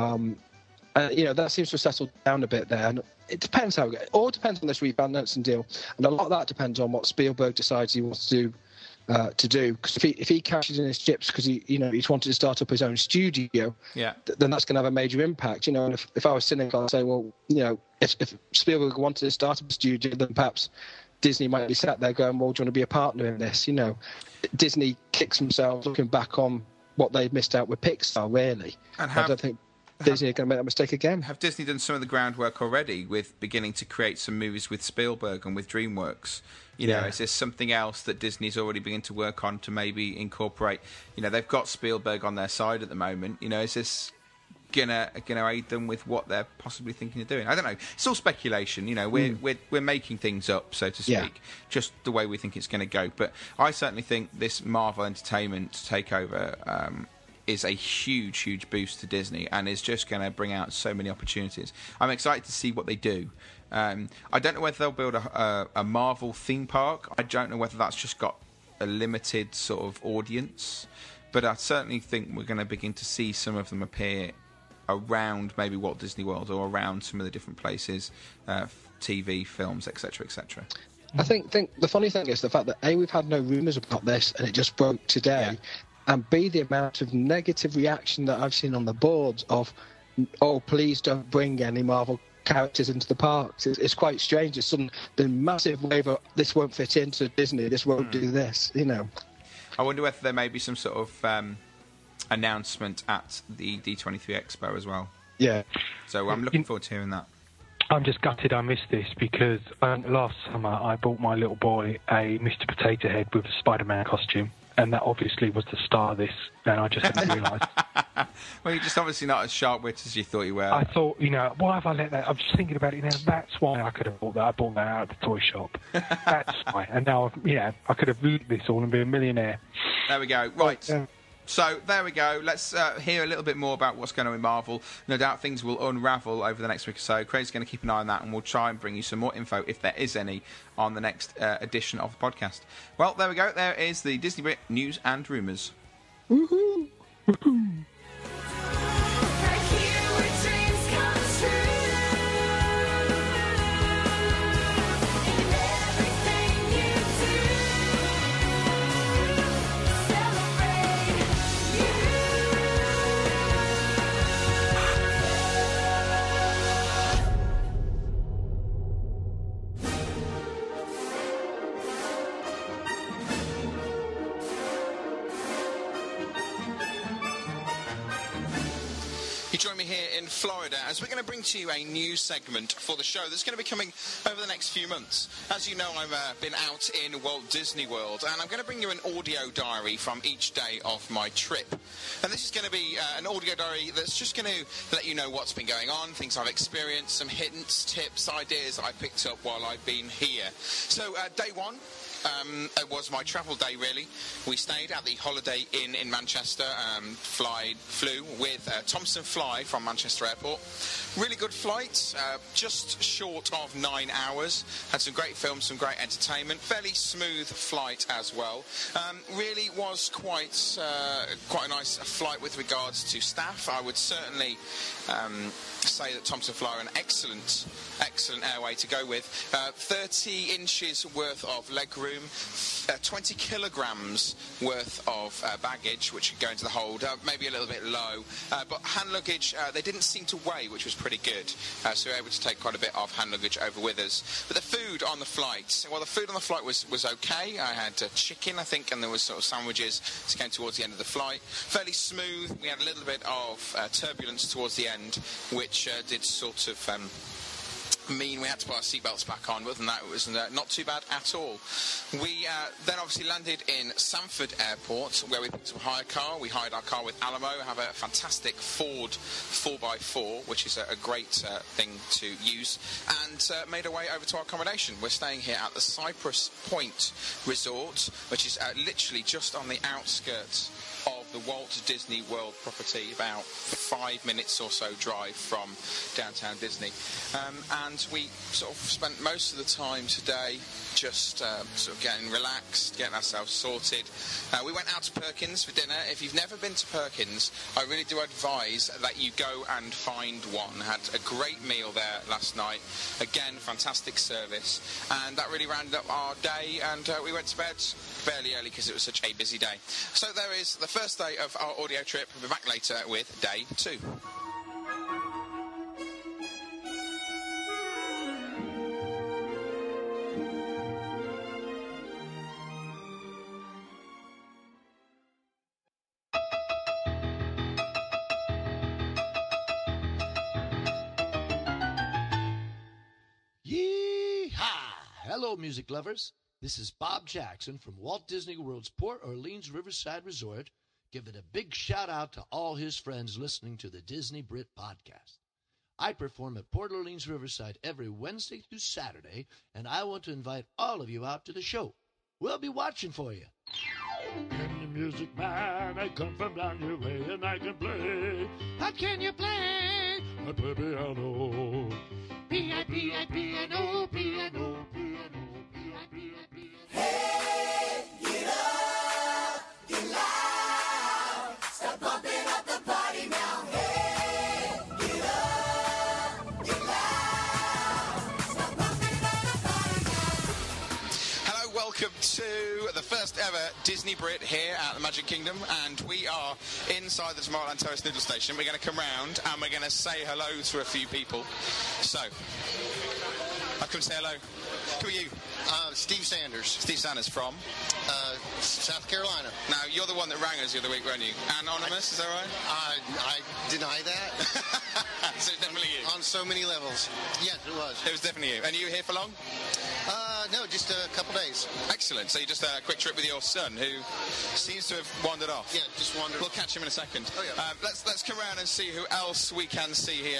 That seems to have settled down a bit there. And it depends how it all depends on this rebalancing deal. And a lot of that depends on what Spielberg decides he wants to do. Because if he cashes in his chips because he's wanted to start up his own studio, then that's going to have a major impact. And if I was cynical, I'd say, well, if Spielberg wanted to start up a studio, then perhaps Disney might be sat there going, well, do you want to be a partner in this? Disney kicks themselves looking back on what they've missed out with Pixar, really. And I don't think Disney are going to make that mistake again. Have Disney done some of the groundwork already with beginning to create some movies with Spielberg and with DreamWorks? Is this something else that Disney's already beginning to work on to maybe incorporate? They've got Spielberg on their side at the moment. Is this gonna aid them with what they're possibly thinking of doing? I don't know. It's all speculation. We're making things up, so to speak, just the way we think it's going to go. But I certainly think this Marvel Entertainment takeover is a huge, huge boost to Disney and is just going to bring out so many opportunities. I'm excited to see what they do. I don't know whether they'll build a Marvel theme park. I don't know whether that's just got a limited sort of audience. But I certainly think we're going to begin to see some of them appear around maybe Walt Disney World or around some of the different places, TV, films, etc., etc. I think the funny thing is the fact that A, we've had no rumours about this and it just broke today, and B, the amount of negative reaction that I've seen on the boards of, oh, please don't bring any Marvel characters into the parks. It's quite strange. There's the massive wave of, this won't fit into Disney, this won't do this, I wonder whether there may be some sort of announcement at the D23 Expo as well. Yeah. So I'm looking forward to hearing that. I'm just gutted I missed this because last summer I bought my little boy a Mr. Potato Head with a Spider-Man costume. and that obviously was the start of this, and I just didn't realise. Well, you're just obviously not as sharp-witted as you thought you were. I thought, why have I let that? I'm just thinking about it now. That's why I could have bought that. I bought that out of the toy shop. That's why. And now, I could have leaked this all and be a millionaire. There we go. Right. So, there we go. Let's hear a little bit more about what's going on in Marvel. No doubt things will unravel over the next week or so. Craig's going to keep an eye on that, and we'll try and bring you some more info, if there is any, on the next edition of the podcast. Well, there we go. There is the Disney Brit News and Rumours. Woohoo! Woohoo! You join me here in Florida as we're going to bring to you a new segment for the show that's going to be coming over the next few months. As you know, I've been out in Walt Disney World, and I'm going to bring you an audio diary from each day of my trip. And this is going to be an audio diary that's just going to let you know what's been going on, things I've experienced, some hints, tips, ideas I picked up while I've been here. So, day one. It was my travel day, really. We stayed at the Holiday Inn in Manchester, flew with Thomson Fly from Manchester Airport. Really good flight, just short of 9 hours. Had some great films, some great entertainment. Fairly smooth flight as well. Really was quite a nice flight with regards to staff. I would certainly say that Thomson Fly are an excellent airway to go with. 30 inches worth of leg room, 20 kilograms worth of baggage, which could go into the hold, maybe a little bit low, but hand luggage, they didn't seem to weigh, which was pretty good, so we were able to take quite a bit of hand luggage over with us. But the food on the flight, well, the food on the flight was okay. I had chicken, I think, and there was sort of sandwiches as it came towards the end of the flight. Fairly smooth. We had a little bit of turbulence towards the end, which did sort of mean we had to put our seatbelts back on. Other than that, it was not too bad at all. We then obviously landed in Sanford Airport, where we picked up a hire car. We hired our car with Alamo. Have a fantastic Ford 4x4, which is a great thing to use, and made our way over to our accommodation. We're staying here at the Cypress Point Resort, which is literally just on the outskirts of the Walt Disney World property, about 5 minutes or so drive from downtown Disney. And we sort of spent most of the time today just sort of getting relaxed, getting ourselves sorted. We went out to Perkins for dinner. If you've never been to Perkins, I really do advise that you go and find one. Had a great meal there last night. Again, fantastic service. And that really rounded up our day, and we went to bed fairly early because it was such a busy day. So there is the first day of our audio trip. We'll be back later with day 2. Hello, music lovers. This is Bob Jackson from Walt Disney World's Port Orleans Riverside Resort, giving a big shout-out to all his friends listening to the Disney Brit podcast. I perform at Port Orleans Riverside every Wednesday through Saturday, and I want to invite all of you out to the show. We'll be watching for you. I'm the music man. I come from down your way, and I can play. What can you play? I play piano. Piano, piano, piano. Hey, get up, get loud, start pumping up the party now. Hey, get up, get loud, start pumping up the party now. Hello, welcome to the first ever Disney Brit here at the Magic Kingdom, and we are inside the Tomorrowland Terrace Noodle Station. We're going to come round and we're going to say hello to a few people. So, I'll come say hello. Who are you? Steve Sanders. Steve Sanders from? South Carolina. Now, you're the one that rang us the other week, weren't you? Anonymous, is that right? I deny that. So it's definitely you? On so many levels. Yes, it was. It was definitely you. And you were here for long? No, just a couple days. Excellent. So you just a quick trip with your son, who seems to have wandered off. Yeah, just wandered. We'll catch him in a second. Oh, yeah. Let's come around and see who else we can see here.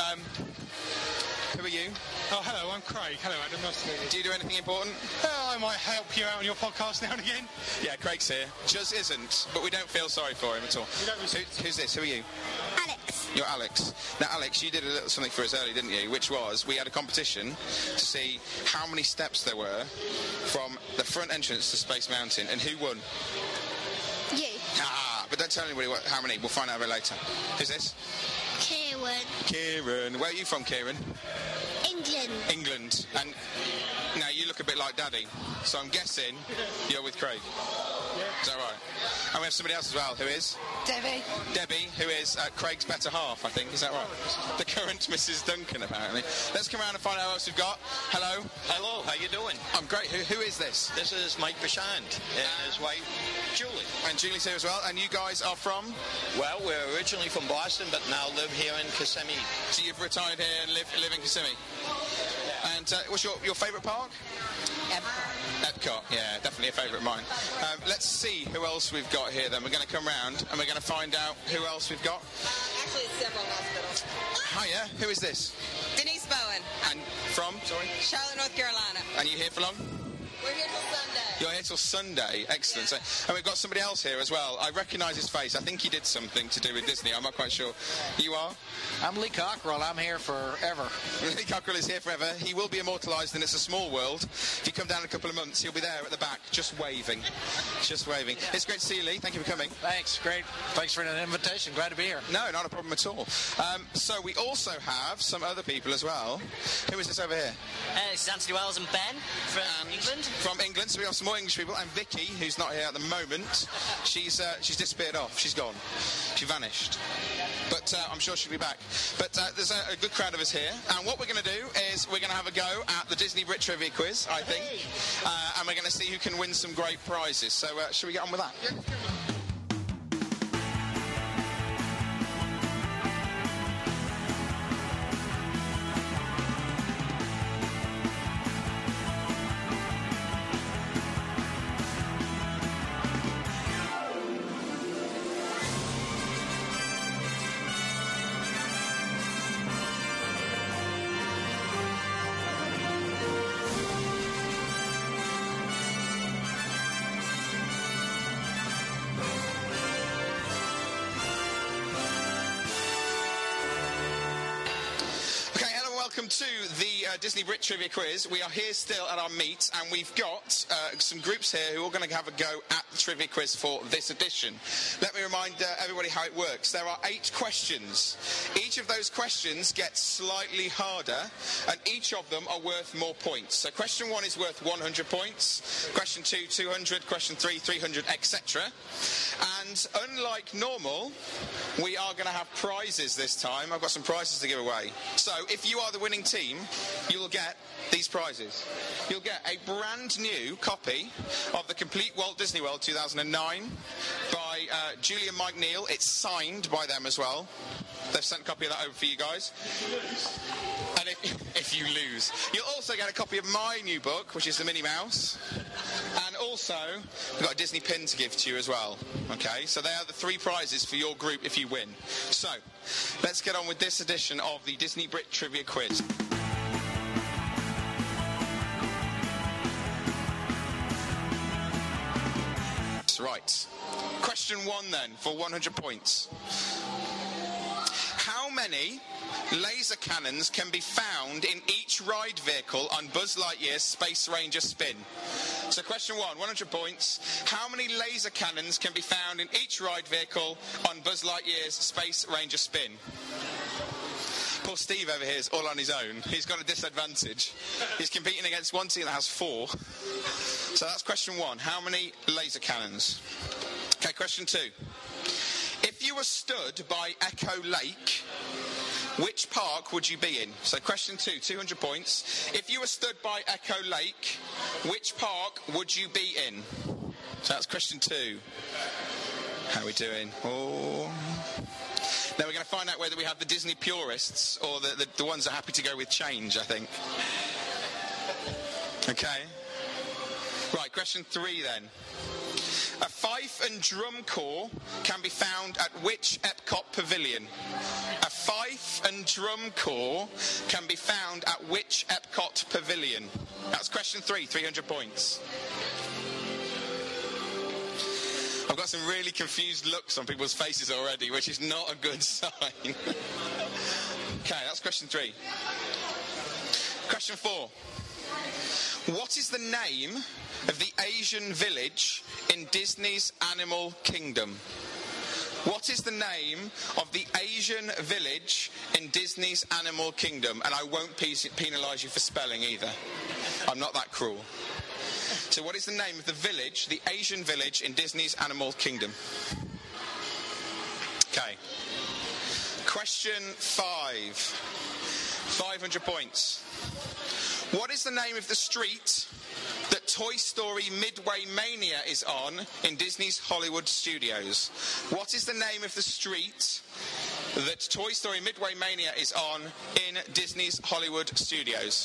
Who are you? Oh, hello, I'm Craig. Hello, Adam. Nice to meet you. Do you do anything important? I might help you out on your podcast now and again. Yeah, Craig's here. Just isn't, but we don't feel sorry for him at all. Who's this? Who are you? Alex. You're Alex. Now, Alex, you did a little something for us early, didn't you? Which was, we had a competition to see how many steps there were from the front entrance to Space Mountain, and who won? You. But don't tell anybody how many. We'll find out a bit later. Who's this? Kieran. Kieran. Where are you from, Kieran? England. England. And now you look a bit like Daddy, so I'm guessing you're with Craig. Is that right? And we have somebody else as well. Who is? Debbie. Debbie, who is Craig's better half, I think. Is that right? The current Mrs. Duncan, apparently. Let's come around and find out who else we've got. Hello. Hello, how you doing? I'm great. Who is this? This is Mike Bashand and his wife, Julie. And Julie's here as well. And you guys are from? Well, we're originally from Boston, but now live here in Kissimmee. So you've retired here and live in Kissimmee? And what's your favourite park? Epcot, yeah, definitely a favourite of mine. Let's see who else we've got here then. We're going to come round and we're going to find out who else we've got. Actually, it's several hospitals. Hiya, who is this? Denise Bowen. And from? Sorry? Charlotte, North Carolina. And you here for long? We're here till Sunday. You're here till Sunday. Excellent. Yeah. So, and we've got somebody else here as well. I recognise his face. I think he did something to do with Disney. I'm not quite sure. You are? I'm Lee Cockrell. I'm here forever. Lee Cockrell is here forever. He will be immortalised in It's a Small World. If you come down in a couple of months, he'll be there at the back, just waving. Just waving. Yeah. It's great to see you, Lee. Thank you for coming. Thanks. Great. Thanks for the invitation. Glad to be here. No, not a problem at all. So we also have some other people as well. Who is this over here? This is Anthony Wells and Ben from England. From England. So we have some more English people. And Vicky, who's not here at the moment, she's disappeared off. She's gone. She vanished. But I'm sure she'll be back. But there's a good crowd of us here. And what we're going to do is we're going to have a go at the Disney Brit Trivia Quiz, I think. And we're going to see who can win some great prizes. So shall we get on with that? Yeah. To the Disney Brit Trivia Quiz. We are here still at our meet, and we've got some groups here who are going to have a go at the Trivia Quiz for this edition. Let me remind everybody how it works. There are 8 questions. Each of those questions gets slightly harder, and each of them are worth more points. So question 1 is worth 100 points, question 2, 200, question 3, 300, etc. And unlike normal, we are going to have prizes this time. I've got some prizes to give away. So if you are the winning team, you will get these prizes. You'll get a brand new copy of The Complete Walt Disney World 2009 by Julie and Mike Neal. It's signed by them as well. They've sent a copy of that over for you guys. And if you lose, you'll also get a copy of my new book, which is The Minnie Mouse. And also, we've got a Disney pin to give to you as well. Okay, so they are the 3 prizes for your group if you win. So, let's get on with this edition of the Disney Brit Trivia Quiz. That's right. Question 1 then, for 100 points. How many laser cannons can be found in each ride vehicle on Buzz Lightyear's Space Ranger Spin? So question 1, 100 points. How many laser cannons can be found in each ride vehicle on Buzz Lightyear's Space Ranger Spin? Poor Steve over here is all on his own. He's got a disadvantage. He's competing against one team that has 4. So that's question 1. How many laser cannons? Okay, question 2. If you were stood by Echo Lake, which park would you be in? So question 2, 200 points. If you were stood by Echo Lake, which park would you be in? So that's question 2. How are we doing? Oh. Now we're going to find out whether we have the Disney purists or the ones that are happy to go with change, I think. Okay. Right, question 3 then. A fife and drum corps can be found at which Epcot pavilion? A fife and drum corps can be found at which Epcot pavilion? That's question 3, 300 points. I've got some really confused looks on people's faces already, which is not a good sign. Okay, that's question 3. Question 4. What is the name of the Asian village in Disney's Animal Kingdom? What is the name of the Asian village in Disney's Animal Kingdom? And I won't penalise you for spelling either. I'm not that cruel. So what is the name of the village, the Asian village in Disney's Animal Kingdom? Okay. Question 5. 500 points. What is the name of the street that Toy Story Midway Mania is on in Disney's Hollywood Studios? What is the name of the street that Toy Story Midway Mania is on in Disney's Hollywood Studios?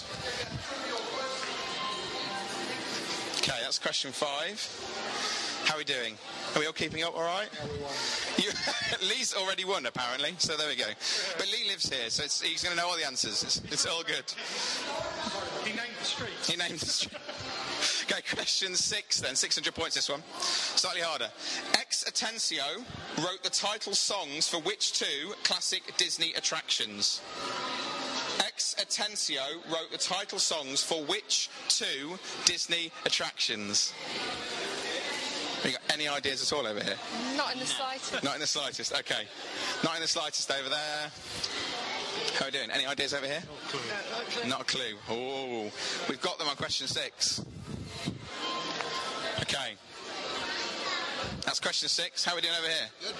Okay, that's question 5. How are we doing? Are we all keeping up all right? Yeah, Lee's already won, apparently, so there we go. But Lee lives here, so he's going to know all the answers. It's all good. He named the street. He named the street. Okay, question 6 then. 600 points this one. Slightly harder. Ex Atencio wrote the title songs for which 2 classic Disney attractions? Ex Atencio wrote the title songs for which 2 Disney attractions? Have you got any ideas at all over here? Not in the slightest. Not in the slightest, okay. Not in the slightest over there. How are we doing? Any ideas over here? Not a clue. Oh, we've got them on question 6. Okay. That's question 6. How are we doing over here? Good.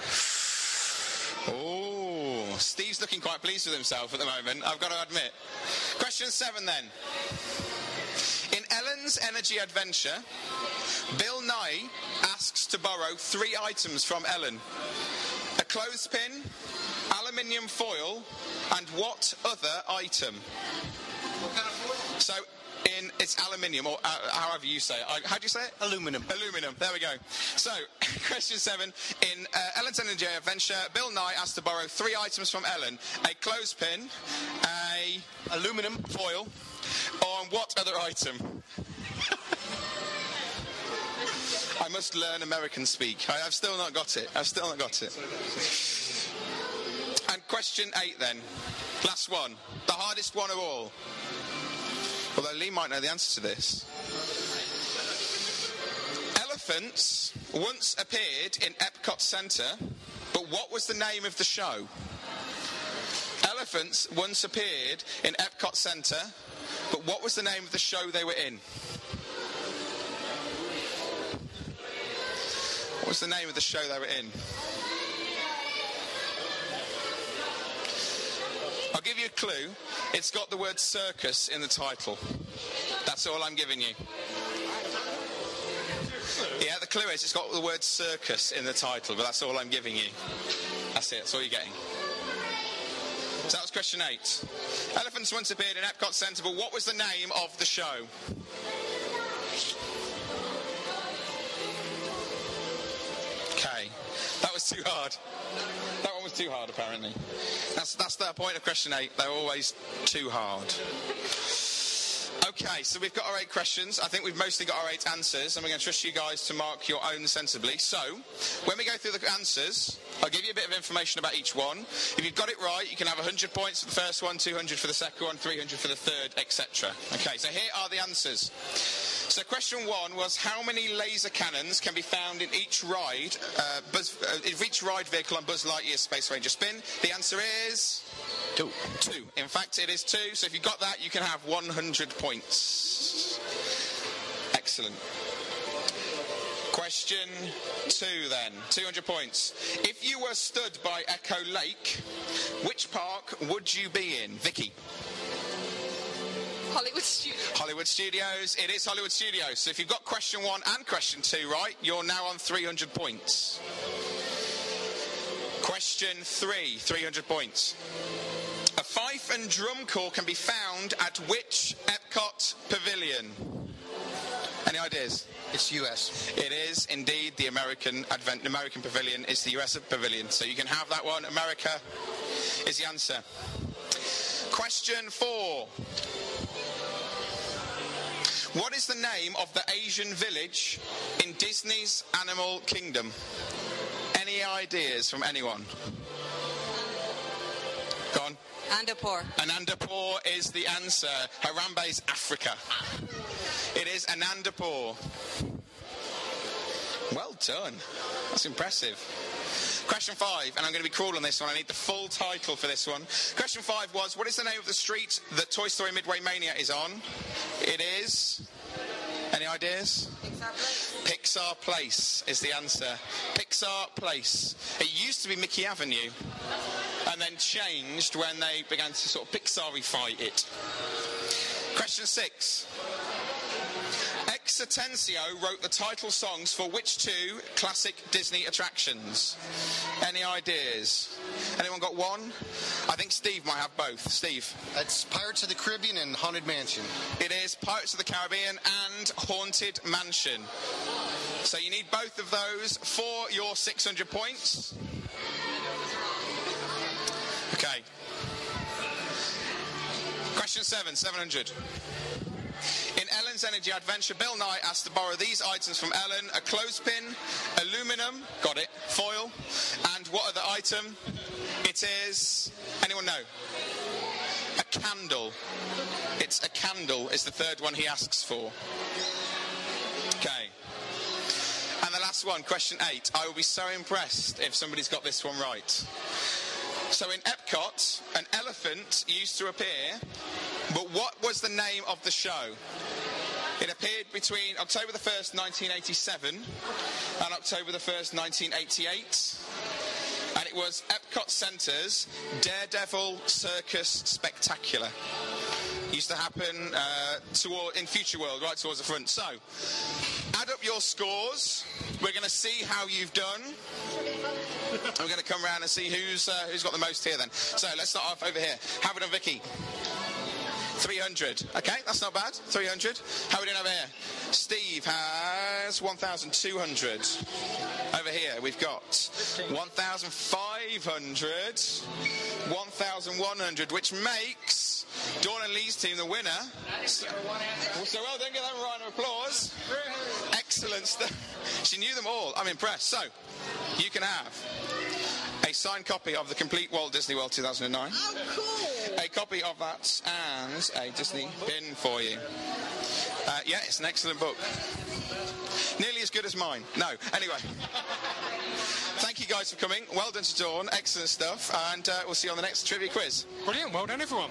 Oh, Steve's looking quite pleased with himself at the moment, I've got to admit. Question 7 then. In Ellen's Energy Adventure, Bill Nye asks to borrow 3 items from Ellen. A clothespin, aluminium foil, and what other item? What kind of foil? So, it's aluminium, or however you say it. How do you say it? Aluminum. Aluminum, there we go. So, question 7. In Ellen's Energy Adventure, Bill Nye asked to borrow 3 items from Ellen. A clothespin, a aluminum foil, or what other item? I must learn American speak. I've still not got it. And question 8 then. Last one. The hardest one of all. Although Lee might know the answer to this. Elephants once appeared in Epcot Centre, but what was the name of the show? Elephants once appeared in Epcot Centre, but what was the name of the show they were in? What was the name of the show they were in? I'll give you a clue. It's got the word circus in the title. That's all I'm giving you. Yeah, the clue is it's got the word circus in the title, but that's all I'm giving you. That's it. That's all you're getting. So that was question 8. Elephants once appeared in Epcot Centre, but what was the name of the show? Okay. That was too hard. That one was too hard, apparently. That's the point of question 8. They're always too hard. Okay, so we've got our 8 questions. I think we've mostly got our 8 answers, and we're going to trust you guys to mark your own sensibly. So, when we go through the answers, I'll give you a bit of information about each one. If you've got it right, you can have 100 points for the first one, 200 for the second one, 300 for the third, etc. Okay, so here are the answers. So question 1 was how many laser cannons can be found in each ride, each ride vehicle on Buzz Lightyear's Space Ranger spin? The answer is 2. In fact, it is 2. So if you got that, you can have 100 points. Excellent. Question 2 then, 200 points. If you were stood by Echo Lake, which park would you be in? Vicky? Hollywood Studios. Hollywood Studios. It is Hollywood Studios. So if you've got question 1 and question 2 right, you're now on 300 points. Question 3, 300 points. A fife and drum corps can be found at which Epcot pavilion? ideas? It's U.S. It is indeed the American Pavilion. Is the US Pavilion. So you can have that one. America is the answer. Question 4. What is the name of the Asian village in Disney's Animal Kingdom? Any ideas from anyone? Go on. Anandapur. Anandapur is the answer. Harambe's Africa. It is Anandapur. Well done. That's impressive. Question 5, and I'm going to be cruel on this one. I need the full title for this one. Question 5 was, what is the name of the street that Toy Story Midway Mania is on? It is... Any ideas? Pixar Place is the answer. Pixar Place. It used to be Mickey Avenue, and then changed when they began to sort of Pixarify it. Question 6. Ex Atencio wrote the title songs for which 2 classic Disney attractions? Any ideas? Anyone got one? I think Steve might have both. Steve? It's Pirates of the Caribbean and Haunted Mansion. It is Pirates of the Caribbean and Haunted Mansion. So you need both of those for your 600 points. Okay. Question 7, 700. In Ellen's Energy Adventure, Bill Nye asked to borrow these items from Ellen: a clothespin, aluminum, got it, foil, and what other item? It is... Anyone know? A candle. It's a candle is the third one he asks for. Okay. And the last one, question 8. I will be so impressed if somebody's got this one right. So in Epcot, an elephant used to appear, but what was the name of the show? It appeared between October the 1st, 1987 and October the 1st, 1988. And it was Epcot Centre's Daredevil Circus Spectacular. Used to happen in Future World, right towards the front. So, add up your scores. We're going to see how you've done. We're going to come around and see who's got the most here then. So, let's start off over here. Howard and Vicky. 300. Okay, that's not bad. 300. How are we doing over here? Steve has 1,200. Over here, we've got 1,500. 1,100, which makes Dawn and Lee's team the winner. So well done, give them a round of applause. Excellent stuff. She knew them all. I'm impressed. So, you can have a signed copy of the complete Walt Disney World 2009. Oh, cool. A copy of that and a Disney pin for you. Yeah, it's an excellent book. Nearly as good as mine. No, anyway. Thank you guys for coming. Well done to Dawn. Excellent stuff. And we'll see you on the next trivia quiz. Brilliant. Well done, everyone.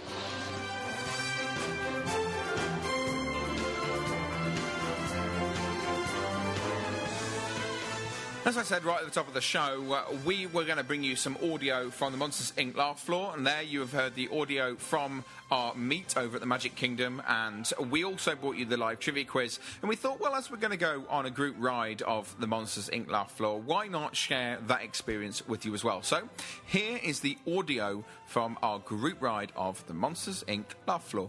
As I said right at the top of the show, we were going to bring you some audio from the Monsters, Inc. laugh floor, and there you have heard the audio from our meet over at the Magic Kingdom, and we also brought you the live trivia quiz, and we thought, well, as we're going to go on a group ride of the Monsters, Inc. laugh floor, why not share that experience with you as well? So, here is the audio from our group ride of the Monsters, Inc. laugh floor.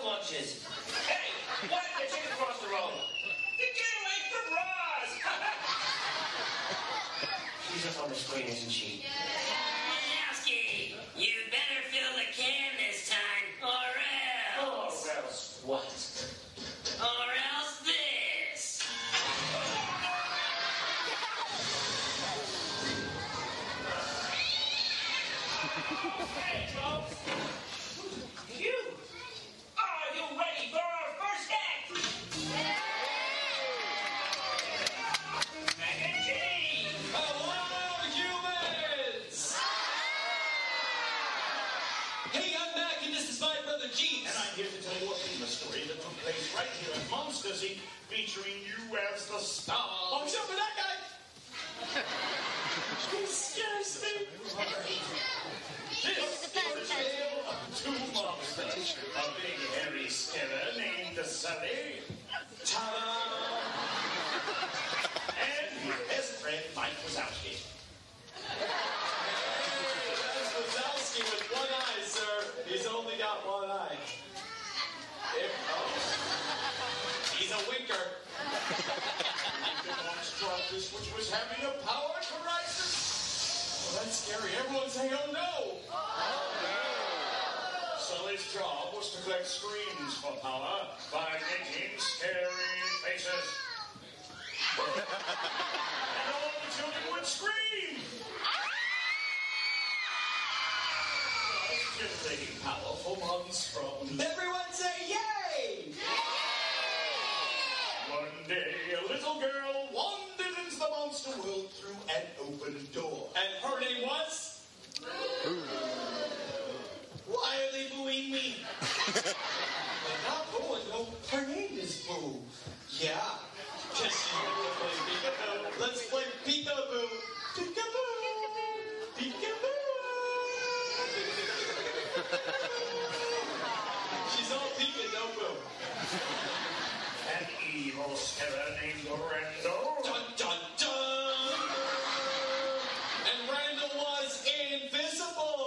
Hey, why did the chicken cross the road? To get away from Roz! Or else what? Or else this. Hey, folks! You! Are you ready for our first act? Mac and cheese! Hello, humans! Hey, I'm Mac, and this is my brother Jeeves. And I'm here to tell you a famous story that took place right here at Monsters Inc., featuring you as the star. Oh, except for that guy! He scares me! This is a tale of two monsters. A big hairy scarer named Sully. Ta-da! And my best friend, Mike Wazowski. That's Wazowski with one eye, sir. He's only got one eye. He's a winker. The monstrous which was having a power crisis. Oh, that's scary. Everyone say, oh no! Sully's job was to collect screams for power by making scary faces. And all the children would scream. Stimulating powerful monstrums. Everyone say yay! One day, a little girl wandered into the monster world through an open door. And her name was? Why are they booing me? They're not booing, no. Her name is Boo. Yeah. Just you want to play peekaboo. Let's play peekaboo. Peekaboo. Peekaboo. She's all peek and no boo. An evil scarer named Randall. Dun, dun, dun. And Randall was invisible.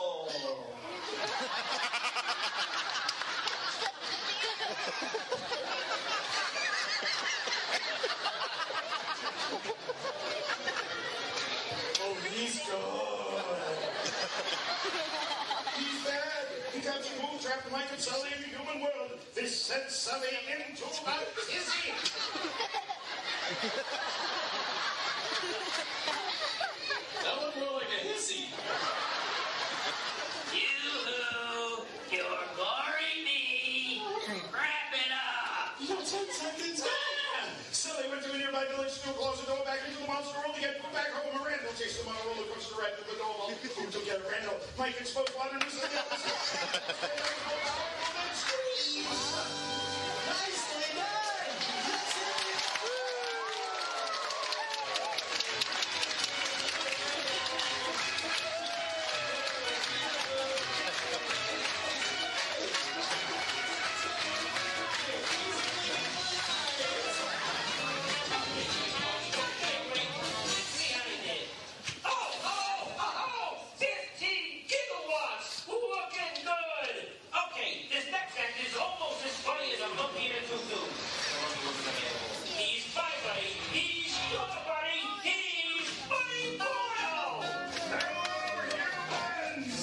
Oh, he's good. He's bad. He comes and Boo trapped Mike and Sully in the human world. This sent Sully into a tizzy. That looked more like a hissy. Yoo-hoo! You're boring me! Wrap it up! You got 10 seconds. Sully went to a nearby village to close the door back into the monster world to get Boo back home. Randall chased him on a roller coaster ride to the dome. Boo took care of Randall. Mike exposed water and was Nicely done. That's it. Oh! 15 gigawatts! Looking good! Okay, this next act is almost as funny as a monkey in a tutu. He's my buddy. He's your buddy. He's Buddy Boyle! Hello, humans!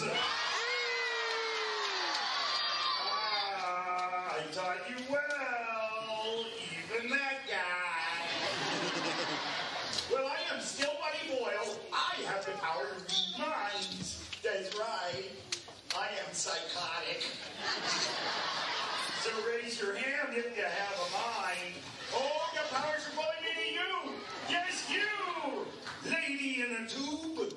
I taught you well, even that guy. Well, I am still Buddy Boyle. I have the power to read minds. That's right. I am psychotic. So raise your hand if you have a mind. Oh, your powers are pulling me to you. Yes, you, lady in a tube.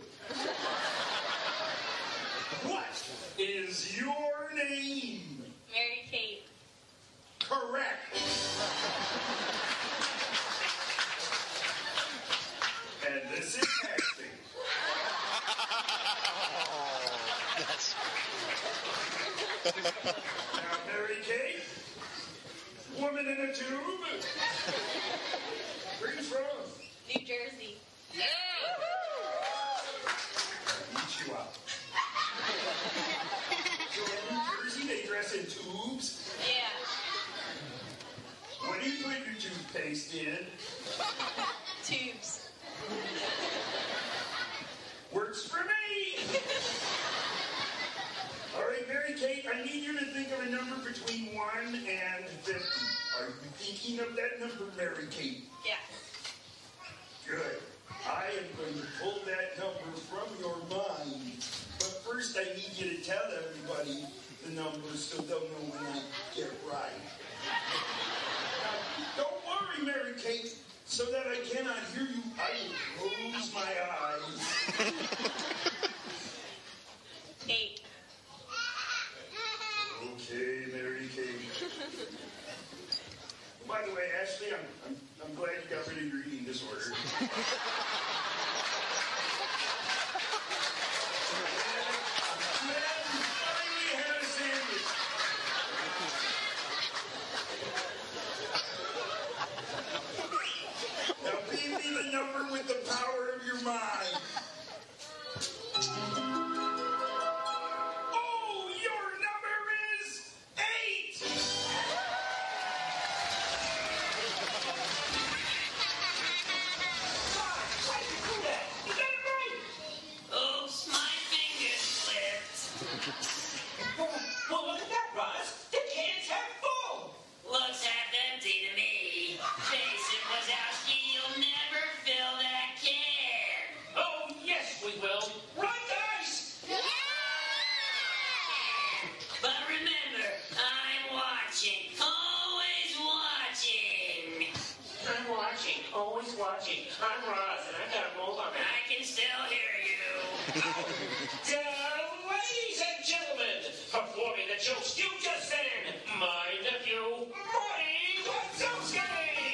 What is your name? Mary Kate. Correct. And this is acting. Now, Mary Kate, woman in a tube. Where you from? New Jersey. Eat you up. So in New Jersey, they dress in tubes? Yeah. What do you put your toothpaste in? Tubes. Works for me! All right, Mary Kate, I need you to think of a number between 1 and 50. Are you thinking of that number, Mary Kate? Yeah. Good. I am going to pull that number from your mind. But first I need you to tell everybody the number so they'll know when I get it right. Now, don't worry, Mary Kate. So that I cannot hear you, I will close my eyes. 8. Okay, Mary Kate. By the way, Ashley, I'm glad you got rid of your eating disorder. Now, feed me the number with the power of your mind. Oh, your number is 8! Why did you do that? You got it right. Oops, my finger slipped. Well, look at that, Roz. The cans have full. Looks half empty to me. Jason Wazowski, you'll never fill that can. Oh, yes, we will. Right, guys? But remember, I'm watching. Always watching. I'm watching, always watching. I'm Roz, and I've got a mold on I can still hear you. Ladies and gentlemen, performing the jokes you just said in, my nephew, Marty Wazowski!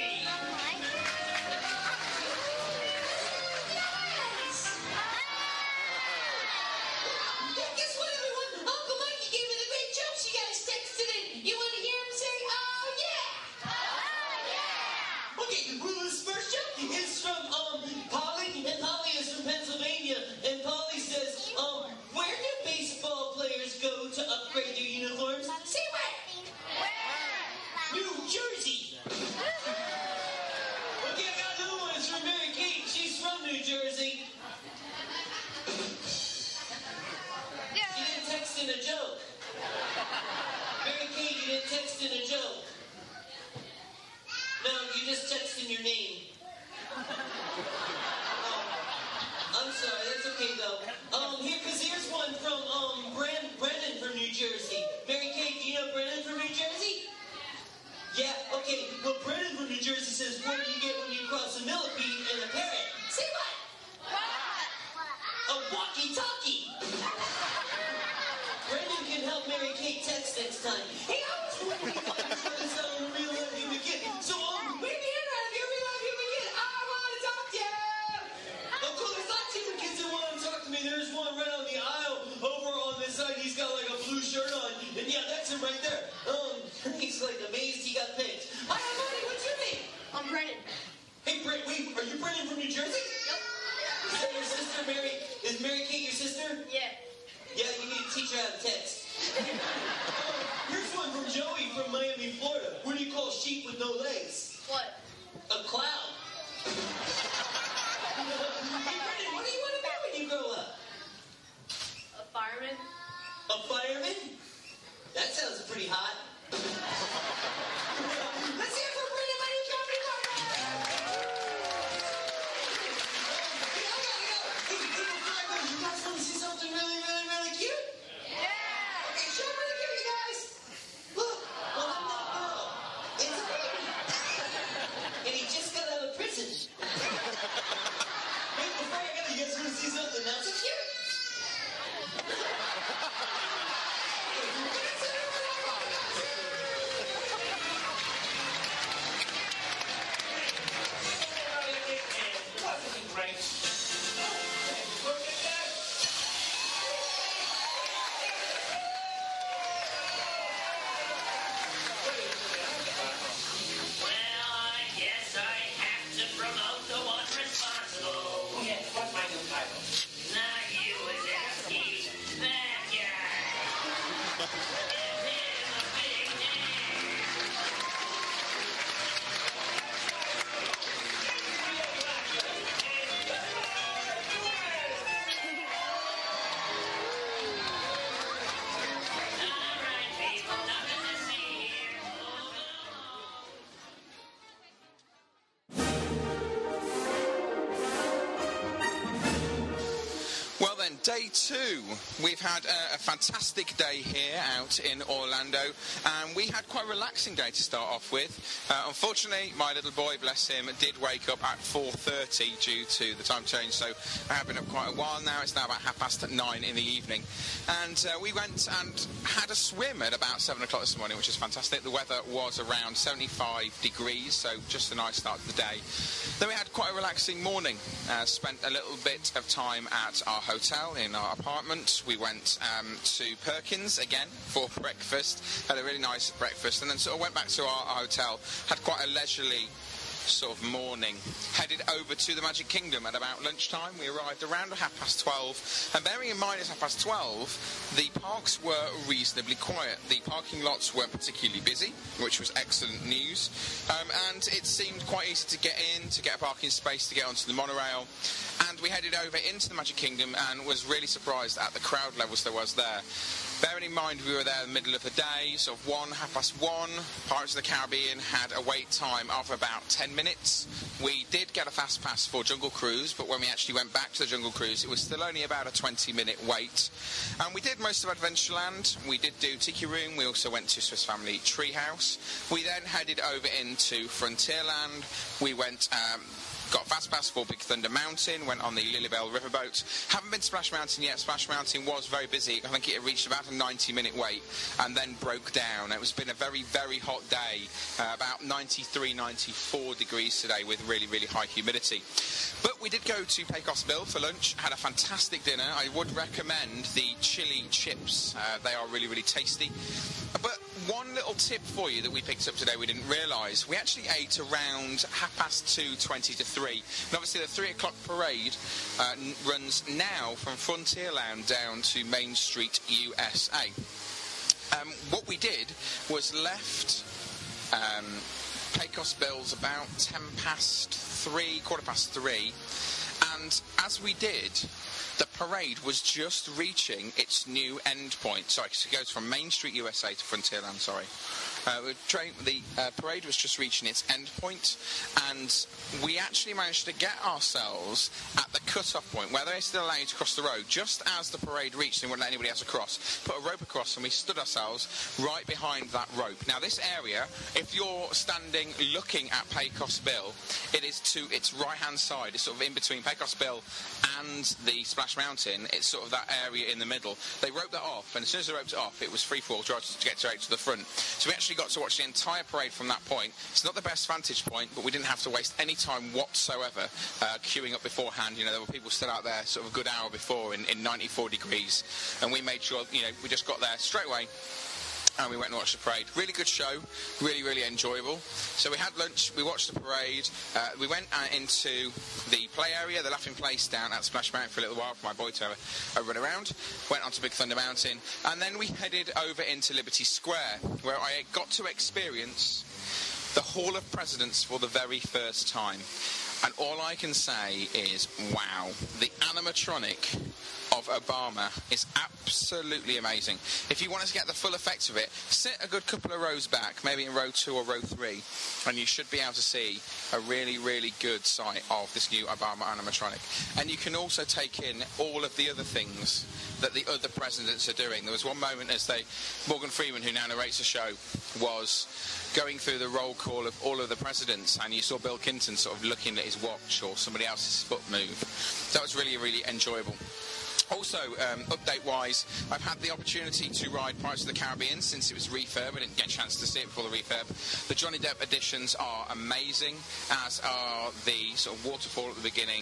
Guess what, everyone? Uncle Mikey gave me the great jokes you guys texted in. You want to hear him say, oh, yeah? Oh, yeah! Okay, well, this first joke is from, Polly, and Polly is from Pennsylvania, and Polly says, where do baseball players go to upgrade their uniforms? Say what? New Jersey! Okay, I got another one. It's from Mary Kate. She's from New Jersey. She didn't text in a joke. Mary Kate, you didn't text in a joke. No, you just texted your name. I'm sorry, that's okay though. Here's one from Brennan from New Jersey. Mary Kate, do you know Brennan from New Jersey? Yeah, okay. Well, Brennan from New Jersey says, what do you get when you cross a millipede and a parrot? Say what? A walkie-talkie. Brendan can help Mary Kate text next time. Hey, I was wondering if I was going to sound a real live human kid. So, maybe you're not a real live human kid. I want to talk to you. Of course, there's lots of different kids that want to talk to me. There's one right on the aisle over on this side. He's got like a blue shirt on. And yeah, that's him right there. He's like amazed he got picked. Hi, buddy. What's your name? I'm Brennan. Hey, Brent, wait, are you Brennan from New Jersey? Yep. Is that your sister, Mary? Is Mary Kate your sister? Yeah. Yeah, you need to teach her how to text. Here's one from Joey from Miami, Florida. What do you call sheep with no legs? What? A clown. Hey, Brennan, what do you want to be when you grow up? A fireman. A fireman? That sounds pretty hot. Let's hear it for Brennan, my new comedy partner! You guys want to see something really, really, really cute? Yeah! Okay, show really cute, you guys! Look, well, I'm that girl. It's a baby. And he just got out of prison. Wait, before I go, you guys want to see something not so cute? day 2. We've had a fantastic day here out in Orlando, and we had quite a relaxing day to start off with. Unfortunately, my little boy, bless him, did wake up at 4:30 due to the time change, so I have been up quite a while now. It's now about 9:30 in the evening, and we went and had a swim at about 7 o'clock this morning, which is fantastic. The weather was around 75 degrees, so just a nice start to the day. Then we had quite a relaxing morning. Spent a little bit of time at our hotel in our apartment. We went to Perkins again for breakfast, had a really nice breakfast, and then sort of went back to our hotel, had quite a leisurely sort of morning, headed over to the Magic Kingdom at about lunchtime. We arrived around 12:30, and bearing in mind it's 12:30, the parks were reasonably quiet. The parking lots weren't particularly busy, which was excellent news, and it seemed quite easy to get in, to get a parking space, to get onto the monorail, and we headed over into the Magic Kingdom and was really surprised at the crowd levels there was there. Bearing in mind we were there in the middle of the day, sort of 1:30, Pirates of the Caribbean had a wait time of about 10 minutes. We did get a fast pass for Jungle Cruise, but when we actually went back to the Jungle Cruise, it was still only about a 20-minute wait. And we did most of Adventureland. We did do Tiki Room. We also went to Swiss Family Treehouse. We then headed over into Frontierland. We went... got fast pass for Big Thunder Mountain, went on the Lilybell riverboat. Haven't been to Splash Mountain yet. Splash Mountain was very busy. I think it reached about a 90-minute wait and then broke down. It's been a very, very hot day, about 93, 94 degrees today with really, really high humidity. But we did go to Pecos Bill for lunch, had a fantastic dinner. I would recommend the chili chips. They are really, really tasty. But one little tip for you that we picked up today we didn't realise. We actually ate around 2:20 to 3. And obviously the 3 o'clock parade runs now from Frontierland down to Main Street, USA. What we did was left Pecos Bill's about 3:10, 3:15, and as we did, the parade was just reaching its new end point. Sorry, so it goes from Main Street, USA to Frontierland, sorry. The parade was just reaching its end point, and we actually managed to get ourselves at the cut-off point, where they still allow you to cross the road, just as the parade reached and wouldn't let anybody else across. Put a rope across, and we stood ourselves right behind that rope. Now, this area, if you're standing looking at Pecos Bill, it is to its right-hand side. It's sort of in between Pecos Bill and the Splash Mountain. It's sort of that area in the middle. They roped that off, and as soon as they roped it off, it was free-fall to get straight to the front. So we actually got to watch the entire parade from that point. It's not the best vantage point, but we didn't have to waste any time whatsoever queuing up beforehand. You know, there were people still out there sort of a good hour before in 94 degrees, and we made sure, you know, we just got there straight away. And we went and watched the parade. Really good show. Really, really enjoyable. So we had lunch. We watched the parade. We went into the play area, the Laughing Place down at Splash Mountain for a little while for my boy to have a run around. Went on to Big Thunder Mountain. And then we headed over into Liberty Square, where I got to experience the Hall of Presidents for the very first time. And all I can say is, wow, the animatronic of Obama is absolutely amazing. If you want to get the full effect of it, sit a good couple of rows back, maybe in row 2 or row 3, and you should be able to see a really, really good sight of this new Obama animatronic. And you can also take in all of the other things that the other presidents are doing. There was one moment as Morgan Freeman, who now narrates the show, was going through the roll call of all of the presidents, and you saw Bill Clinton sort of looking at his watch or somebody else's foot move. That was really, really enjoyable. Also, update-wise, I've had the opportunity to ride Pirates of the Caribbean since it was refurb. I didn't get a chance to see it before the refurb. The Johnny Depp editions are amazing, as are the sort of waterfall at the beginning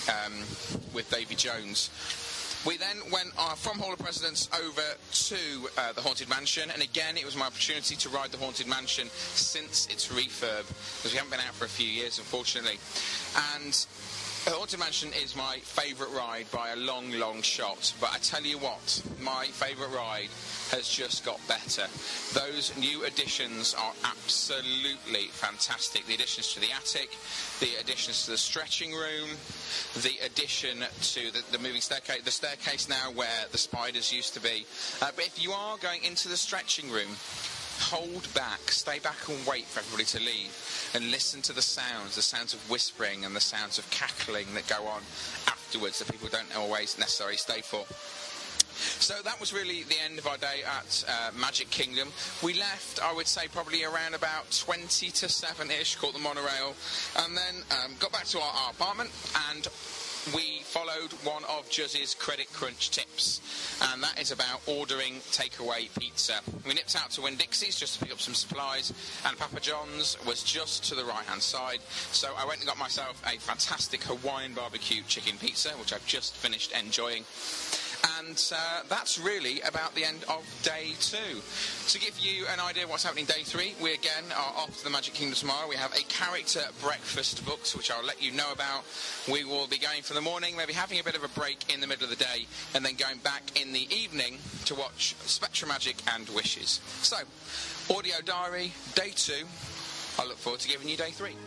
with Davy Jones. We then went from Hall of Presidents over to the Haunted Mansion, and again it was my opportunity to ride the Haunted Mansion since its refurb, because we haven't been out for a few years, unfortunately. And the Haunted Mansion is my favourite ride by a long, long shot, but I tell you what, my favourite ride has just got better. Those new additions are absolutely fantastic. The additions to the attic, the additions to the stretching room, the addition to the moving staircase, the staircase now where the spiders used to be. But if you are going into the stretching room, hold back, stay back and wait for everybody to leave and listen to the sounds of whispering and the sounds of cackling that go on afterwards that people don't always necessarily stay for. So that was really the end of our day at Magic Kingdom. We left, I would say, probably around about 20 to 7-ish, caught the monorail, and then got back to our apartment, and we followed one of Juzz's Credit Crunch tips, and that is about ordering takeaway pizza. We nipped out to Winn-Dixie's just to pick up some supplies, and Papa John's was just to the right-hand side, so I went and got myself a fantastic Hawaiian barbecue chicken pizza, which I've just finished enjoying. And that's really about the end of day 2. To give you an idea of what's happening day 3, we again are off to the Magic Kingdom tomorrow. We have a character breakfast booked, which I'll let you know about. We will be going for the morning, maybe having a bit of a break in the middle of the day, and then going back in the evening to watch Spectra Magic and Wishes. So, audio diary, day 2. I look forward to giving you day 3.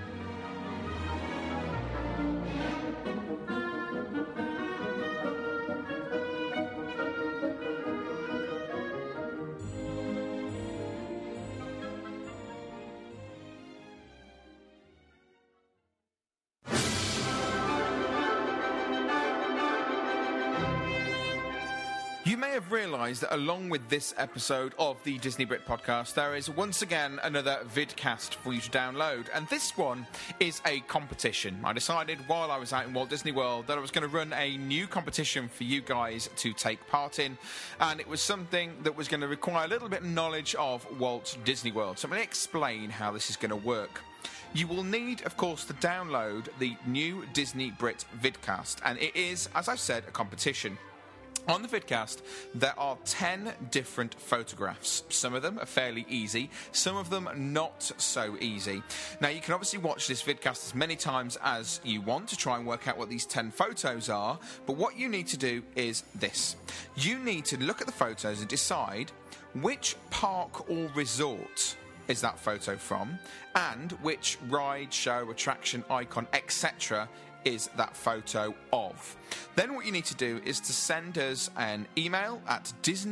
You may have realised that along with this episode of the Disney Brit podcast, there is once again another vidcast for you to download, and this one is a competition. I decided while I was out in Walt Disney World that I was going to run a new competition for you guys to take part in, and it was something that was going to require a little bit of knowledge of Walt Disney World. So I'm going to explain how this is going to work. You will need, of course, to download the new Disney Brit vidcast, and it is, as I've said, a competition. On the vidcast, there are 10 different photographs. Some of them are fairly easy, some of them not so easy. Now, you can obviously watch this vidcast as many times as you want to try and work out what these 10 photos are, but what you need to do is this. You need to look at the photos and decide which park or resort is that photo from, and which ride, show, attraction, icon, etc. is that photo of. Then what you need to do is to send us an email at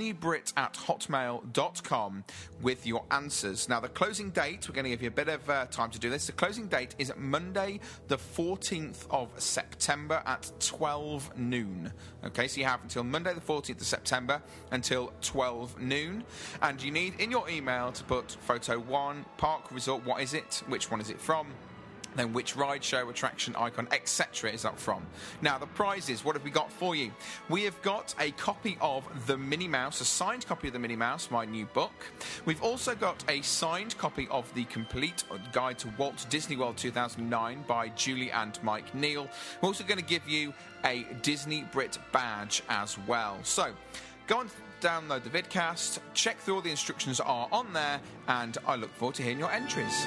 disneybrit@hotmail.com with your answers. Now, the closing date, we're going to give you a bit of time to do this. The closing date is Monday, the 14th of September at 12 noon. Okay, so you have until Monday, the 14th of September until 12 noon. And you need in your email to put photo 1, park, resort, what is it, which one is it from, then which ride, show, attraction, icon, etc. is that from. Now, the prizes, what have we got for you? We have got a copy of The Minnie Mouse, a signed copy of The Minnie Mouse, my new book. We've also got a signed copy of The Complete Guide to Walt Disney World 2009 by Julie and Mike Neal. We're also going to give you a Disney Brit badge as well. So, go on, download the vidcast, check through all the instructions are on there, and I look forward to hearing your entries.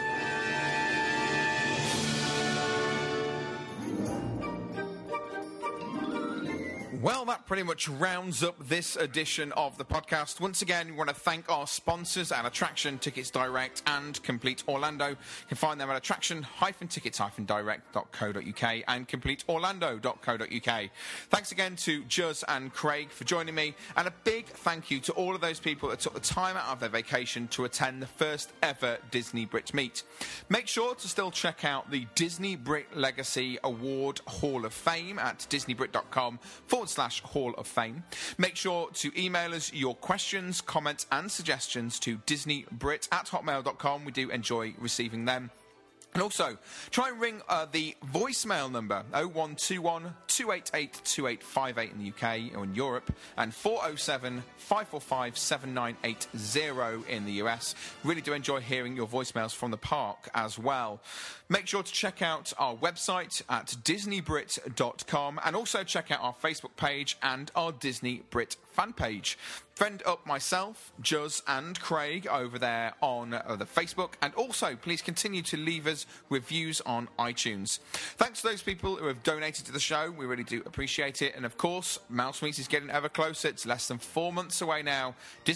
Well, that pretty much rounds up this edition of the podcast. Once again, we want to thank our sponsors at Attraction, Tickets Direct and Complete Orlando. You can find them at attraction-tickets-direct.co.uk and completeorlando.co.uk. Thanks again to Juz and Craig for joining me, and a big thank you to all of those people that took the time out of their vacation to attend the first ever Disney Brit Meet. Make sure to still check out the Disney Brit Legacy Award Hall of Fame at disneybrit.com/Hall of Fame. Make sure to email us your questions, comments and suggestions to disneybrit@hotmail.com. We do enjoy receiving them. And also, try and ring the voicemail number 0121 288 2858 in the UK or in Europe, and 407 545 7980 in the US. Really do enjoy hearing your voicemails from the park as well. Make sure to check out our website at disneybrit.com, and also check out our Facebook page and our Disney Brit fan page. Friend up myself, Juz and Craig over there on the Facebook, and also please continue to leave us reviews on iTunes. Thanks to those people who have donated to the show, we really do appreciate it. And of course, Mouse Meets is getting ever closer. It's less than 4 months away now.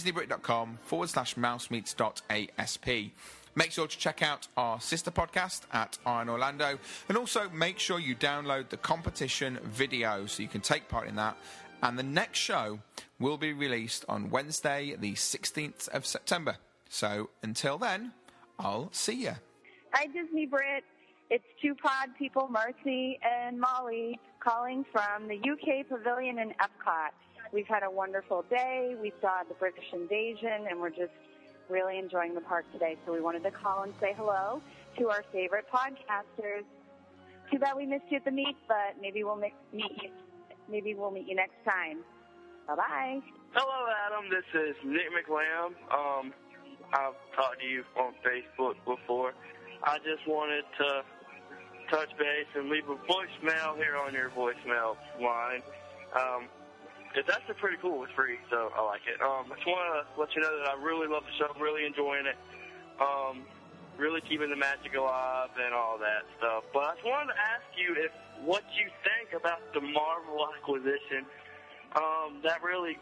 disneybrit.com/mousmeets.asp. Make sure to check out our sister podcast at Iron Orlando, and also make sure you download the competition video so you can take part in that. And the next show will be released on Wednesday, the 16th of September. So until then, I'll see you. Hi, Disney Brit. It's two pod people, Marcy and Molly, calling from the UK Pavilion in Epcot. We've had a wonderful day. We saw the British invasion, and we're just really enjoying the park today. So we wanted to call and say hello to our favorite podcasters. Too bad we missed you at the meet, but maybe we'll meet you. Maybe we'll meet you next time. Bye-bye. Hello, Adam. This is Nick McLam. I've talked to you on Facebook before. I just wanted to touch base and leave a voicemail here on your voicemail line. It's actually pretty cool. It's free, so I like it. I just want to let you know that I really love the show. I'm really enjoying it. Really keeping the magic alive and all that stuff. But I just wanted to ask you what you think about the Marvel acquisition. That really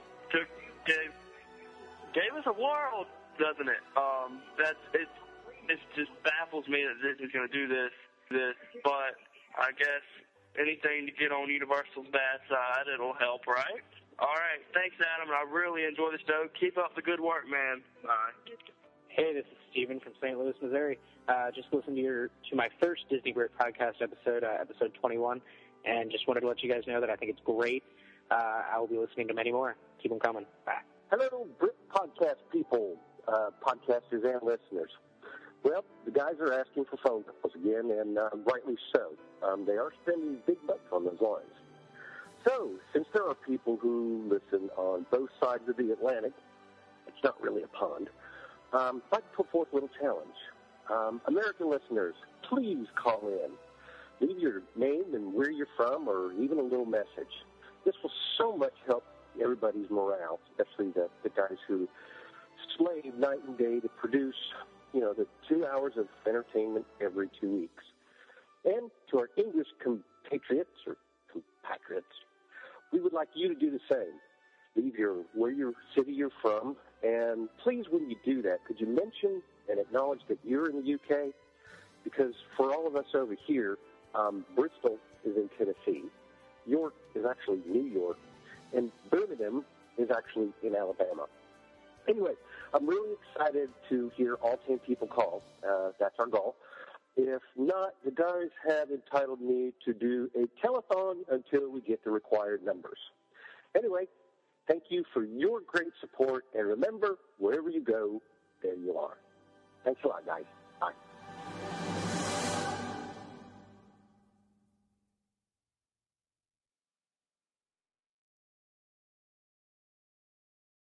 gave us a world, doesn't it? It just baffles me that Disney's going to do this. But I guess anything to get on Universal's bad side, it'll help, right? All right, thanks, Adam. I really enjoy the show. Keep up the good work, man. Bye. Hey, this is Steven from St. Louis, Missouri. Just listened to my first Disney Brit podcast episode, episode 21, and just wanted to let you guys know that I think it's great. I will be listening to many more. Keep them coming. Bye. Hello, Brit podcast people, podcasters and listeners. Well, the guys are asking for phone calls again, and rightly so. They are spending big bucks on those lines. So, since there are people who listen on both sides of the Atlantic, it's not really a pond, I'd like to put forth a little challenge. American listeners, please call in. Leave your name and where you're from, or even a little message. This will so much help everybody's morale, especially the guys who slave night and day to produce, the 2 hours of entertainment every 2 weeks. And to our English compatriots or compatriots, we would like you to do the same. Leave where your city you're from, and please, when you do that, could you mention and acknowledge that you're in the UK? Because for all of us over here, Bristol is in Tennessee, York is actually New York, and Birmingham is actually in Alabama. Anyway, I'm really excited to hear all 10 people call. That's our goal. If not, the guys have entitled me to do a telethon until we get the required numbers. Anyway, thank you for your great support, and remember, wherever you go, there you are. Thanks a lot, guys.